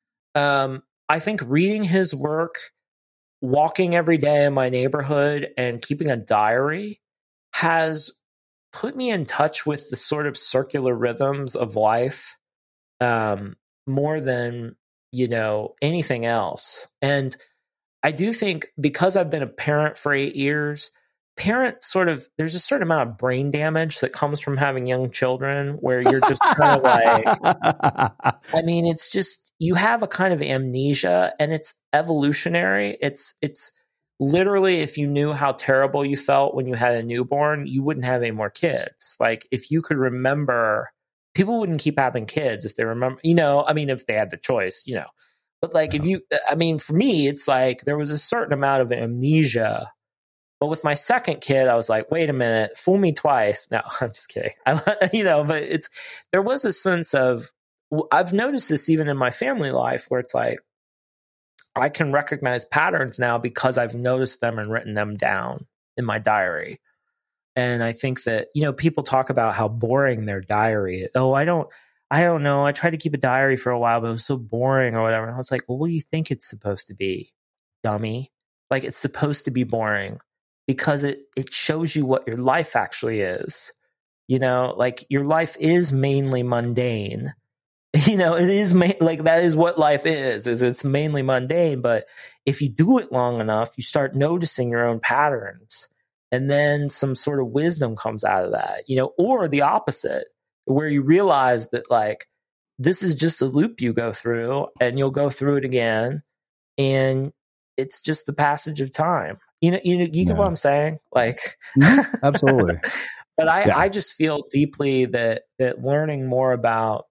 I think reading his work, walking every day in my neighborhood, and keeping a diary has put me in touch with the sort of circular rhythms of life more than, you know, anything else. And I do think because I've been a parent for 8 years, there's a certain amount of brain damage that comes from having young children where you're just kind of like, I mean, it's just, you have a kind of amnesia, and it's evolutionary. It's literally, if you knew how terrible you felt when you had a newborn, you wouldn't have any more kids. Like if you could remember, people wouldn't keep having kids if they remember, you know, I mean, if they had the choice, you know, but like for me, it's like there was a certain amount of amnesia. But with my second kid, I was like, wait a minute, fool me twice. No, I'm just kidding. You know, but there was a sense of, I've noticed this even in my family life where it's like, I can recognize patterns now because I've noticed them and written them down in my diary. And I think that, you know, people talk about how boring their diary is. Oh, I don't know. I tried to keep a diary for a while, but it was so boring or whatever. And I was like, well, what do you think it's supposed to be, dummy? Like it's supposed to be boring because it shows you what your life actually is. You know, like your life is mainly mundane. You know, it is like that is what life is it's mainly mundane. But if you do it long enough, you start noticing your own patterns, and then some sort of wisdom comes out of that, you know, or the opposite, where you realize that like this is just a loop you go through, and you'll go through it again, and it's just the passage of time. You get what I'm saying? Like, absolutely. But I just feel deeply that learning more about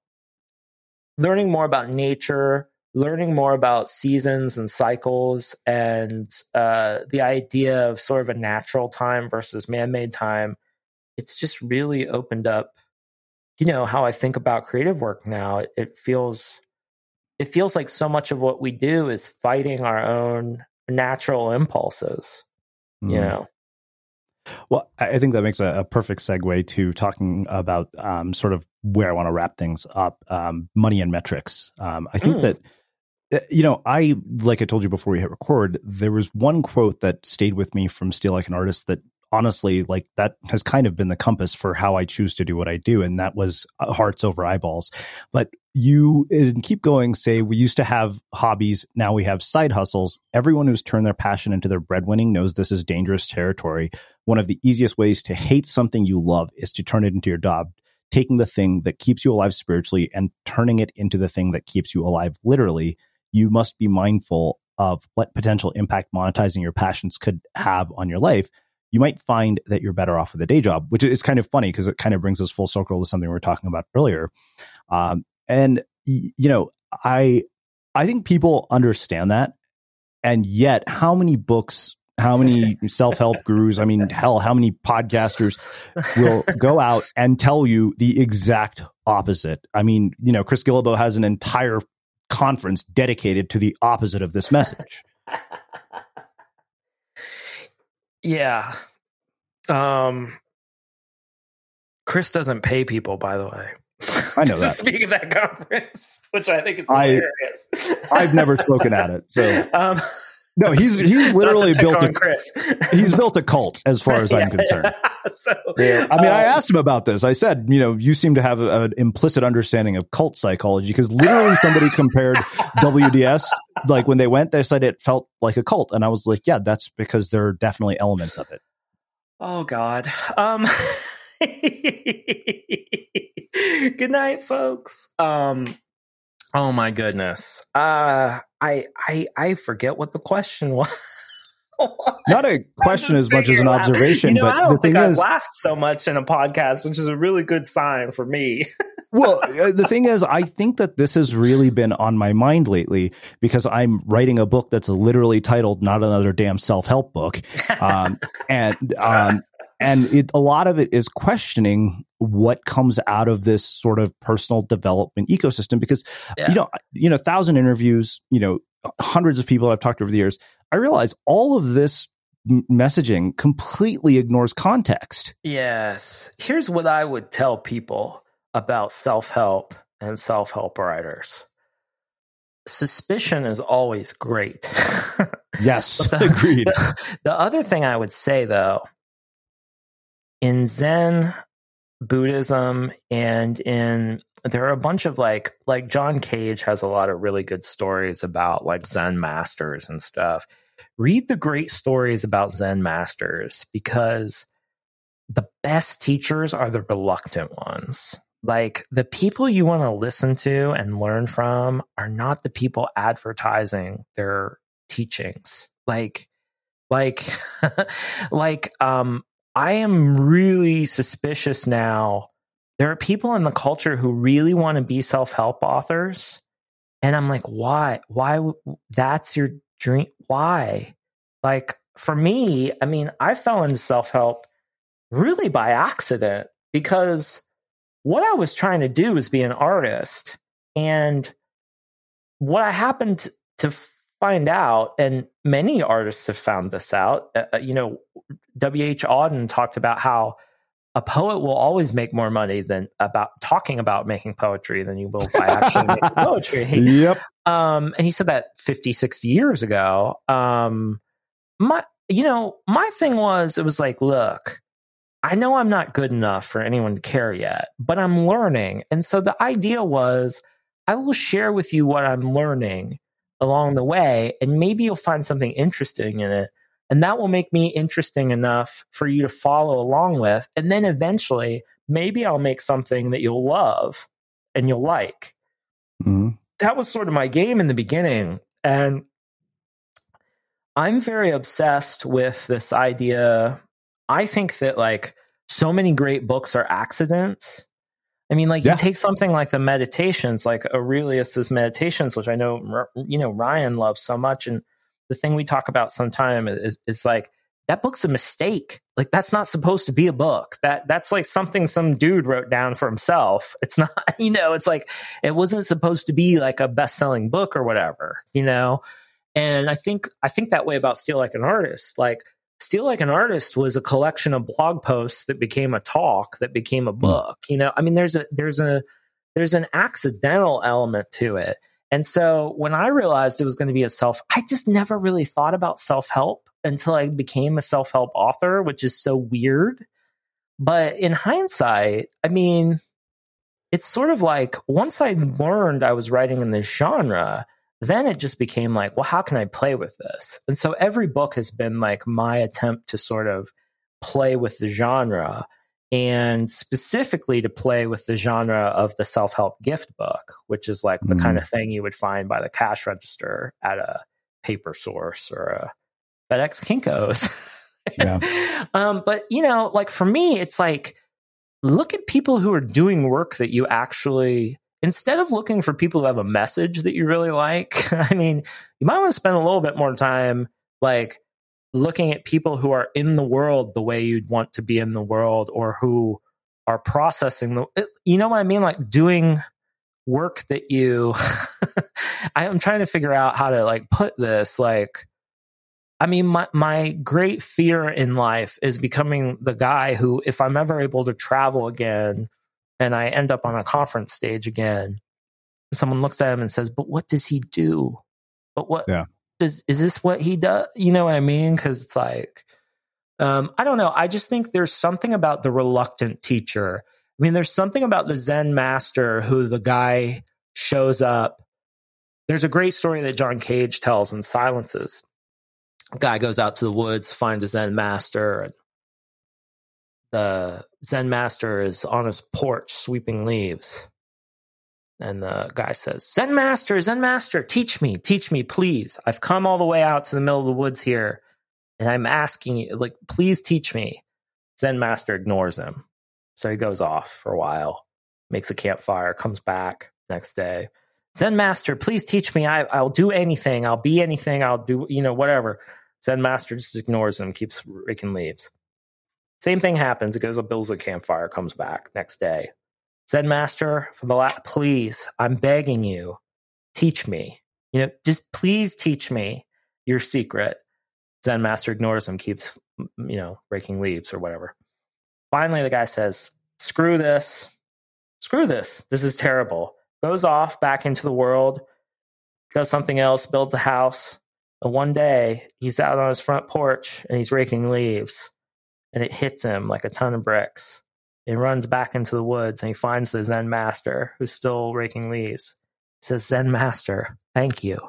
nature, learning more about seasons and cycles, and the idea of sort of a natural time versus man-made time, it's just really opened up, you know, how I think about creative work now. It feels like so much of what we do is fighting our own natural impulses, you know. Well, I think that makes a perfect segue to talking about sort of where I want to wrap things up, money and metrics. I think that, you know, like I told you before we hit record, there was one quote that stayed with me from Steal Like an Artist that honestly, like that has kind of been the compass for how I choose to do what I do. And that was hearts over eyeballs. But you keep going, say we used to have hobbies. Now we have side hustles. Everyone who's turned their passion into their breadwinning knows this is dangerous territory. One of the easiest ways to hate something you love is to turn it into your job, taking the thing that keeps you alive spiritually and turning it into the thing that keeps you alive literally. You must be mindful of what potential impact monetizing your passions could have on your life. You might find that you're better off with a day job, which is kind of funny because it kind of brings us full circle to something we were talking about earlier. And, you know, I think people understand that. And yet, how many books, how many self-help gurus, I mean, hell, how many podcasters will go out and tell you the exact opposite? I mean, you know, Chris Guillebeau has an entire conference dedicated to the opposite of this message. Yeah. Chris doesn't pay people, by the way. I know that. Speak of that conference, which I think is hilarious. I've never spoken at it. So no, he's literally built he's built a cult as far as I'm concerned. So, I mean, I asked him about this. I said, you know, you seem to have an implicit understanding of cult psychology because literally somebody compared WDS, like when they went, they said it felt like a cult. And I was like, yeah, that's because there are definitely elements of it. Oh God. Good night, folks. Oh my goodness. I forget what the question was. Not a question as much as an observation, you know, but I don't the thing think is, I've laughed so much in a podcast, which is a really good sign for me. Well, the thing is, I think that this has really been on my mind lately because I'm writing a book that's literally titled "Not Another Damn Self-Help Book," and a lot of it is questioning what comes out of this sort of personal development ecosystem. Because you know, 1,000 interviews, you know, hundreds of people I've talked to over the years, I realize all of this messaging completely ignores context. Yes. Here's what I would tell people about self-help and self-help writers. Suspicion is always great. Yes, agreed. The other thing I would say, though, in Zen, Buddhism, and there are a bunch of like John Cage has a lot of really good stories about like Zen masters and stuff. Read the great stories about Zen masters because the best teachers are the reluctant ones. Like the people you want to listen to and learn from are not the people advertising their teachings. I am really suspicious now. There are people in the culture who really want to be self-help authors. And I'm like, why? That's your dream. Why? Like for me, I mean, I fell into self-help really by accident because what I was trying to do was be an artist. And what I happened to find out, and many artists have found this out, you know, W.H. Auden talked about how a poet will always make more money than about talking about making poetry than you will by actually making poetry. Yep. And he said that 50, 60 years ago. My thing was, it was like, look, I know I'm not good enough for anyone to care yet, but I'm learning. And so the idea was, I will share with you what I'm learning along the way, and maybe you'll find something interesting in it. And that will make me interesting enough for you to follow along with. And then eventually, maybe I'll make something that you'll love and you'll like. Mm-hmm. That was sort of my game in the beginning. And I'm very obsessed with this idea. I think that like so many great books are accidents. I mean, like you take something like the Meditations, like Aurelius's Meditations, which I know, you know, Ryan loves so much. And the thing we talk about sometime is like, that book's a mistake. Like that's not supposed to be a book. That's like something some dude wrote down for himself. It's not, you know, it's like, it wasn't supposed to be like a best-selling book or whatever, you know? And I think that way about Steal Like an Artist. Like Steal Like an Artist was a collection of blog posts that became a talk that became a book. You know, I mean, there's an accidental element to it. And so when I realized it was going to be I just never really thought about self-help until I became a self-help author, which is so weird. But in hindsight, I mean, it's sort of like once I learned I was writing in this genre, then it just became like, well, how can I play with this? And so every book has been like my attempt to sort of play with the genre, and specifically to play with the genre of the self-help gift book, which is like the kind of thing you would find by the cash register at a Paper Source or a FedEx Kinko's. Yeah. But, you know, like for me, it's like, look at people who are doing work that you actually, instead of looking for people who have a message that you really like, I mean, you might want to spend a little bit more time like looking at people who are in the world the way you'd want to be in the world, or who are processing the, you know what I mean? Like doing work that you, I'm trying to figure out how to like put this, like, I mean, my great fear in life is becoming the guy who, if I'm ever able to travel again and I end up on a conference stage again, someone looks at him and says, but what does he do? But what is this what he does? You know what I mean? Because it's like, I don't know. I just think there's something about the reluctant teacher. I mean, there's something about the Zen master who the guy shows up. There's a great story that John Cage tells in Silences. A guy goes out to the woods, finds a Zen master, and the Zen master is on his porch sweeping leaves. And the guy says, Zen master, teach me, please. I've come all the way out to the middle of the woods here, and I'm asking you, like, please teach me. Zen master ignores him. So he goes off for a while, makes a campfire, comes back next day. Zen master, please teach me. I'll do anything. I'll be anything. I'll do, whatever. Zen master just ignores him, keeps raking leaves. Same thing happens. It goes up, builds a campfire, comes back next day. Zen master, please, I'm begging you, teach me. Just please teach me your secret. Zen master ignores him, keeps, raking leaves or whatever. Finally, the guy says, screw this. This is terrible. Goes off back into the world, does something else, builds a house. And one day, he's out on his front porch and he's raking leaves. And it hits him like a ton of bricks. He runs back into the woods and he finds the Zen master who's still raking leaves. He says, Zen master, thank you.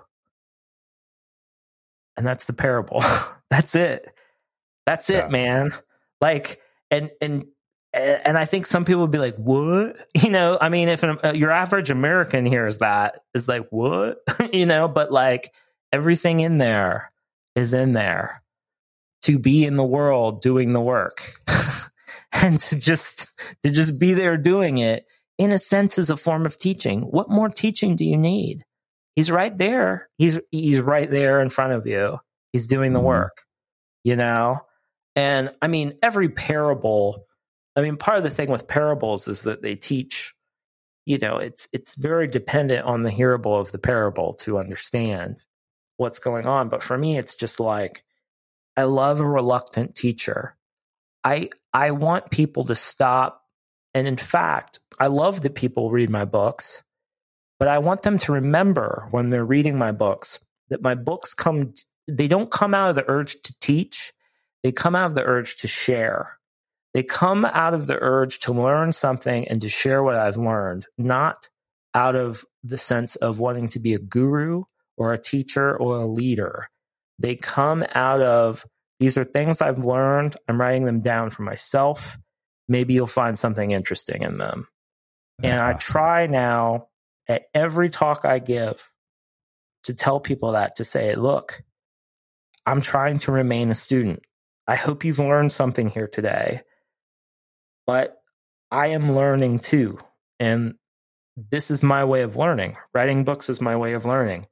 And that's the parable. That's it. That's it, man. Like, and I think some people would be like, what? I mean, if your average American hears that, is like, what? But like everything in there is in there to be in the world doing the work. And to just be there doing it, in a sense, is a form of teaching. What more teaching do you need? He's right there. He's right there in front of you. He's doing the work, And I mean, every parable, part of the thing with parables is that they teach, it's very dependent on the hearable of the parable to understand what's going on. But for me, it's just like, I love a reluctant teacher. I want people to stop. And in fact, I love that people read my books, but I want them to remember when they're reading my books that my books they don't come out of the urge to teach. They come out of the urge to share. They come out of the urge to learn something and to share what I've learned, not out of the sense of wanting to be a guru or a teacher or a leader. They come out of, these are things I've learned. I'm writing them down for myself. Maybe you'll find something interesting in them. And I try now at every talk I give to tell people that, to say, look, I'm trying to remain a student. I hope you've learned something here today, but I am learning too. And this is my way of learning. Writing books is my way of learning.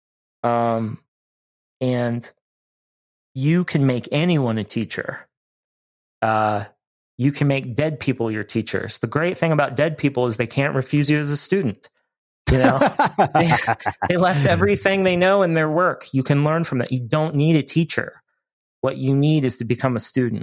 And you can make anyone a teacher. You can make dead people your teachers. The great thing about dead people is they can't refuse you as a student. They left everything they know in their work. You can learn from that. You don't need a teacher. What you need is to become a student.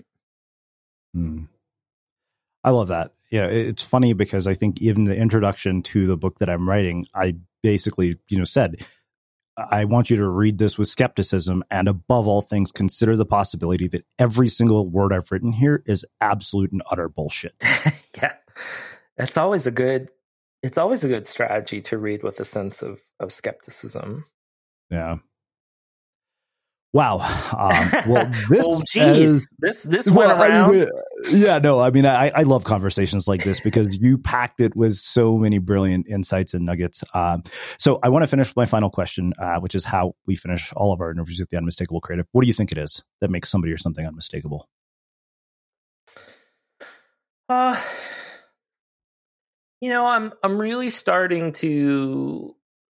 I love that. It's funny because I think even the introduction to the book that I'm writing, I basically, said, I want you to read this with skepticism, and above all things, consider the possibility that every single word I've written here is absolute and utter bullshit. Yeah, it's always a good strategy to read with a sense of skepticism. Yeah. Wow. Well, this, oh, geez, this went around. I love conversations like this because you packed it with so many brilliant insights and nuggets. So I want to finish with my final question, which is how we finish all of our interviews with the Unmistakable Creative. What do you think it is that makes somebody or something unmistakable? I'm really starting to.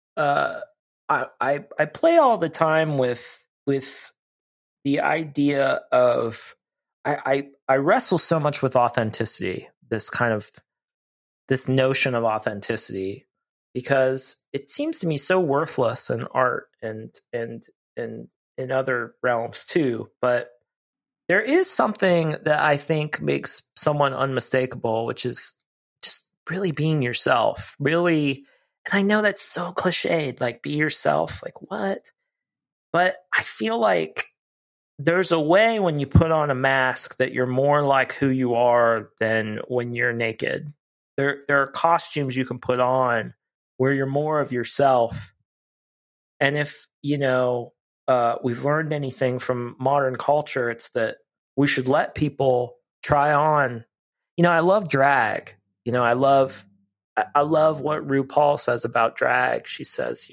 I play all the time with the idea of I wrestle so much with authenticity, this notion of authenticity, because it seems to me so worthless in art and in other realms too. But there is something that I think makes someone unmistakable, which is just really being yourself, really. And I know that's so cliched, like be yourself, like what? But I feel like there's a way when you put on a mask that you're more like who you are than when you're naked. There are costumes you can put on where you're more of yourself. And if, we've learned anything from modern culture, it's that we should let people try on. I love drag. I love what RuPaul says about drag. She says,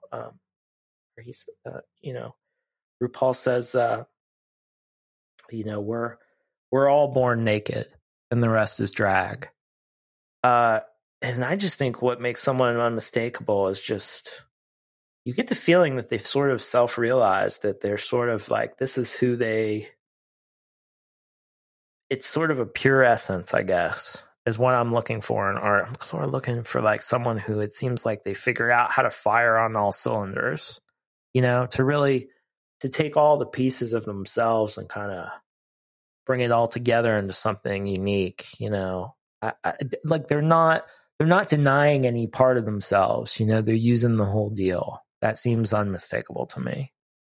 RuPaul says, we're all born naked and the rest is drag. And I just think what makes someone unmistakable is just, you get the feeling that they've sort of self-realized that they're sort of like, this is who it's sort of a pure essence, I guess, is what I'm looking for in art. I'm sort of looking for like someone who it seems like they figure out how to fire on all cylinders, to take all the pieces of themselves and kind of bring it all together into something unique. Like they're not denying any part of themselves. They're using the whole deal. That seems unmistakable to me.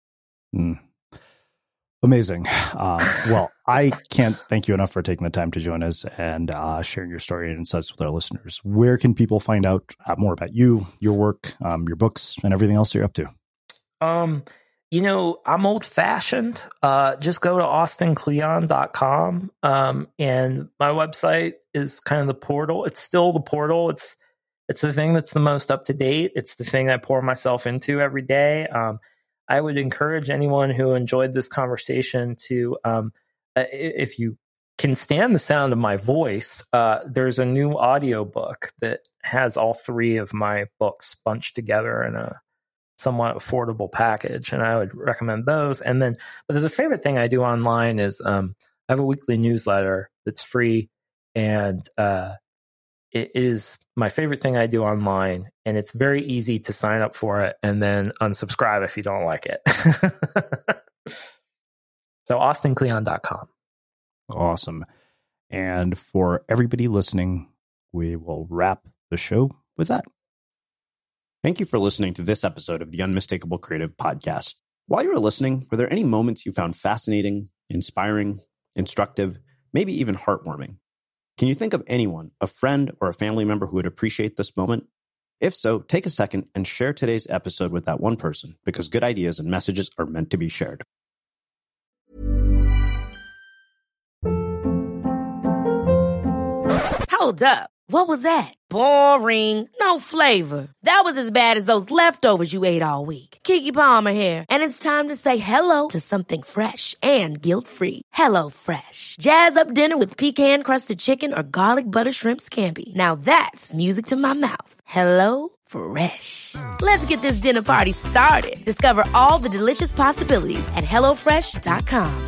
Amazing. Well, I can't thank you enough for taking the time to join us and sharing your story and insights with our listeners. Where can people find out more about you, your work, your books, and everything else you're up to? I'm old fashioned. Just go to austincleon.com. And my website is kind of the portal. It's still the portal. It's the thing that's the most up to date. It's the thing I pour myself into every day. I would encourage anyone who enjoyed this conversation to, if you can stand the sound of my voice, there's a new audiobook that has all three of my books bunched together in a somewhat affordable package, and I would recommend those. And then, but the favorite thing I do online is I have a weekly newsletter that's free, and it is my favorite thing I do online, and it's very easy to sign up for it and then unsubscribe if you don't like it. So austincleon.com. Awesome. And for everybody listening, we will wrap the show with that. Thank you for listening to this episode of the Unmistakable Creative Podcast. While you were listening, were there any moments you found fascinating, inspiring, instructive, maybe even heartwarming? Can you think of anyone, a friend or a family member who would appreciate this moment? If so, take a second and share today's episode with that one person, because good ideas and messages are meant to be shared. Hold up. What was that? Boring. No flavor. That was as bad as those leftovers you ate all week. Keke Palmer here. And it's time to say hello to something fresh and guilt-free. Hello Fresh. Jazz up dinner with pecan-crusted chicken or garlic butter shrimp scampi. Now that's music to my mouth. Hello Fresh. Let's get this dinner party started. Discover all the delicious possibilities at HelloFresh.com.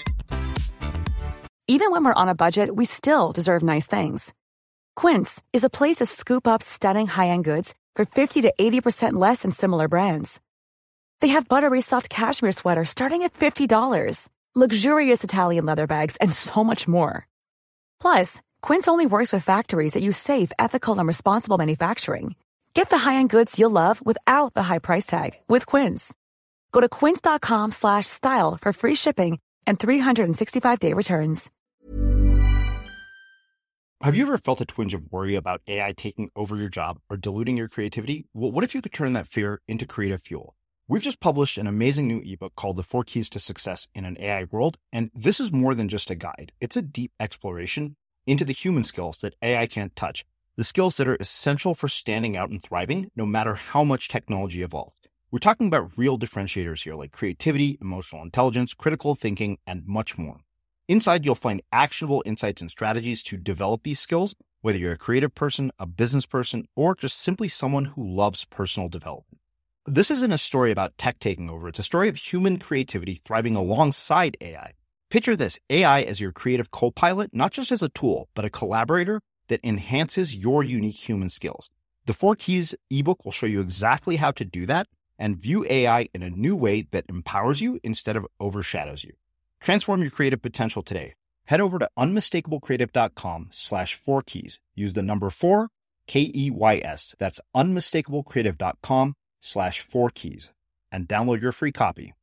Even when we're on a budget, we still deserve nice things. Quince is a place to scoop up stunning high-end goods for 50 to 80% less than similar brands. They have buttery soft cashmere sweaters starting at $50, luxurious Italian leather bags, and so much more. Plus, Quince only works with factories that use safe, ethical, and responsible manufacturing. Get the high-end goods you'll love without the high price tag with Quince. Go to quince.com/style for free shipping and 365-day returns. Have you ever felt a twinge of worry about AI taking over your job or diluting your creativity? Well, what if you could turn that fear into creative fuel? We've just published an amazing new ebook called The 4 Keys to Success in an AI World, and this is more than just a guide. It's a deep exploration into the human skills that AI can't touch, the skills that are essential for standing out and thriving, no matter how much technology evolves. We're talking about real differentiators here, like creativity, emotional intelligence, critical thinking, and much more. Inside, you'll find actionable insights and strategies to develop these skills, whether you're a creative person, a business person, or just simply someone who loves personal development. This isn't a story about tech taking over. It's a story of human creativity thriving alongside AI. Picture this, AI as your creative co-pilot, not just as a tool, but a collaborator that enhances your unique human skills. The 4 Keys ebook will show you exactly how to do that and view AI in a new way that empowers you instead of overshadows you. Transform your creative potential today. Head over to unmistakablecreative.com/4keys. Use the number 4, KEYS. That's unmistakablecreative.com/4keys and download your free copy.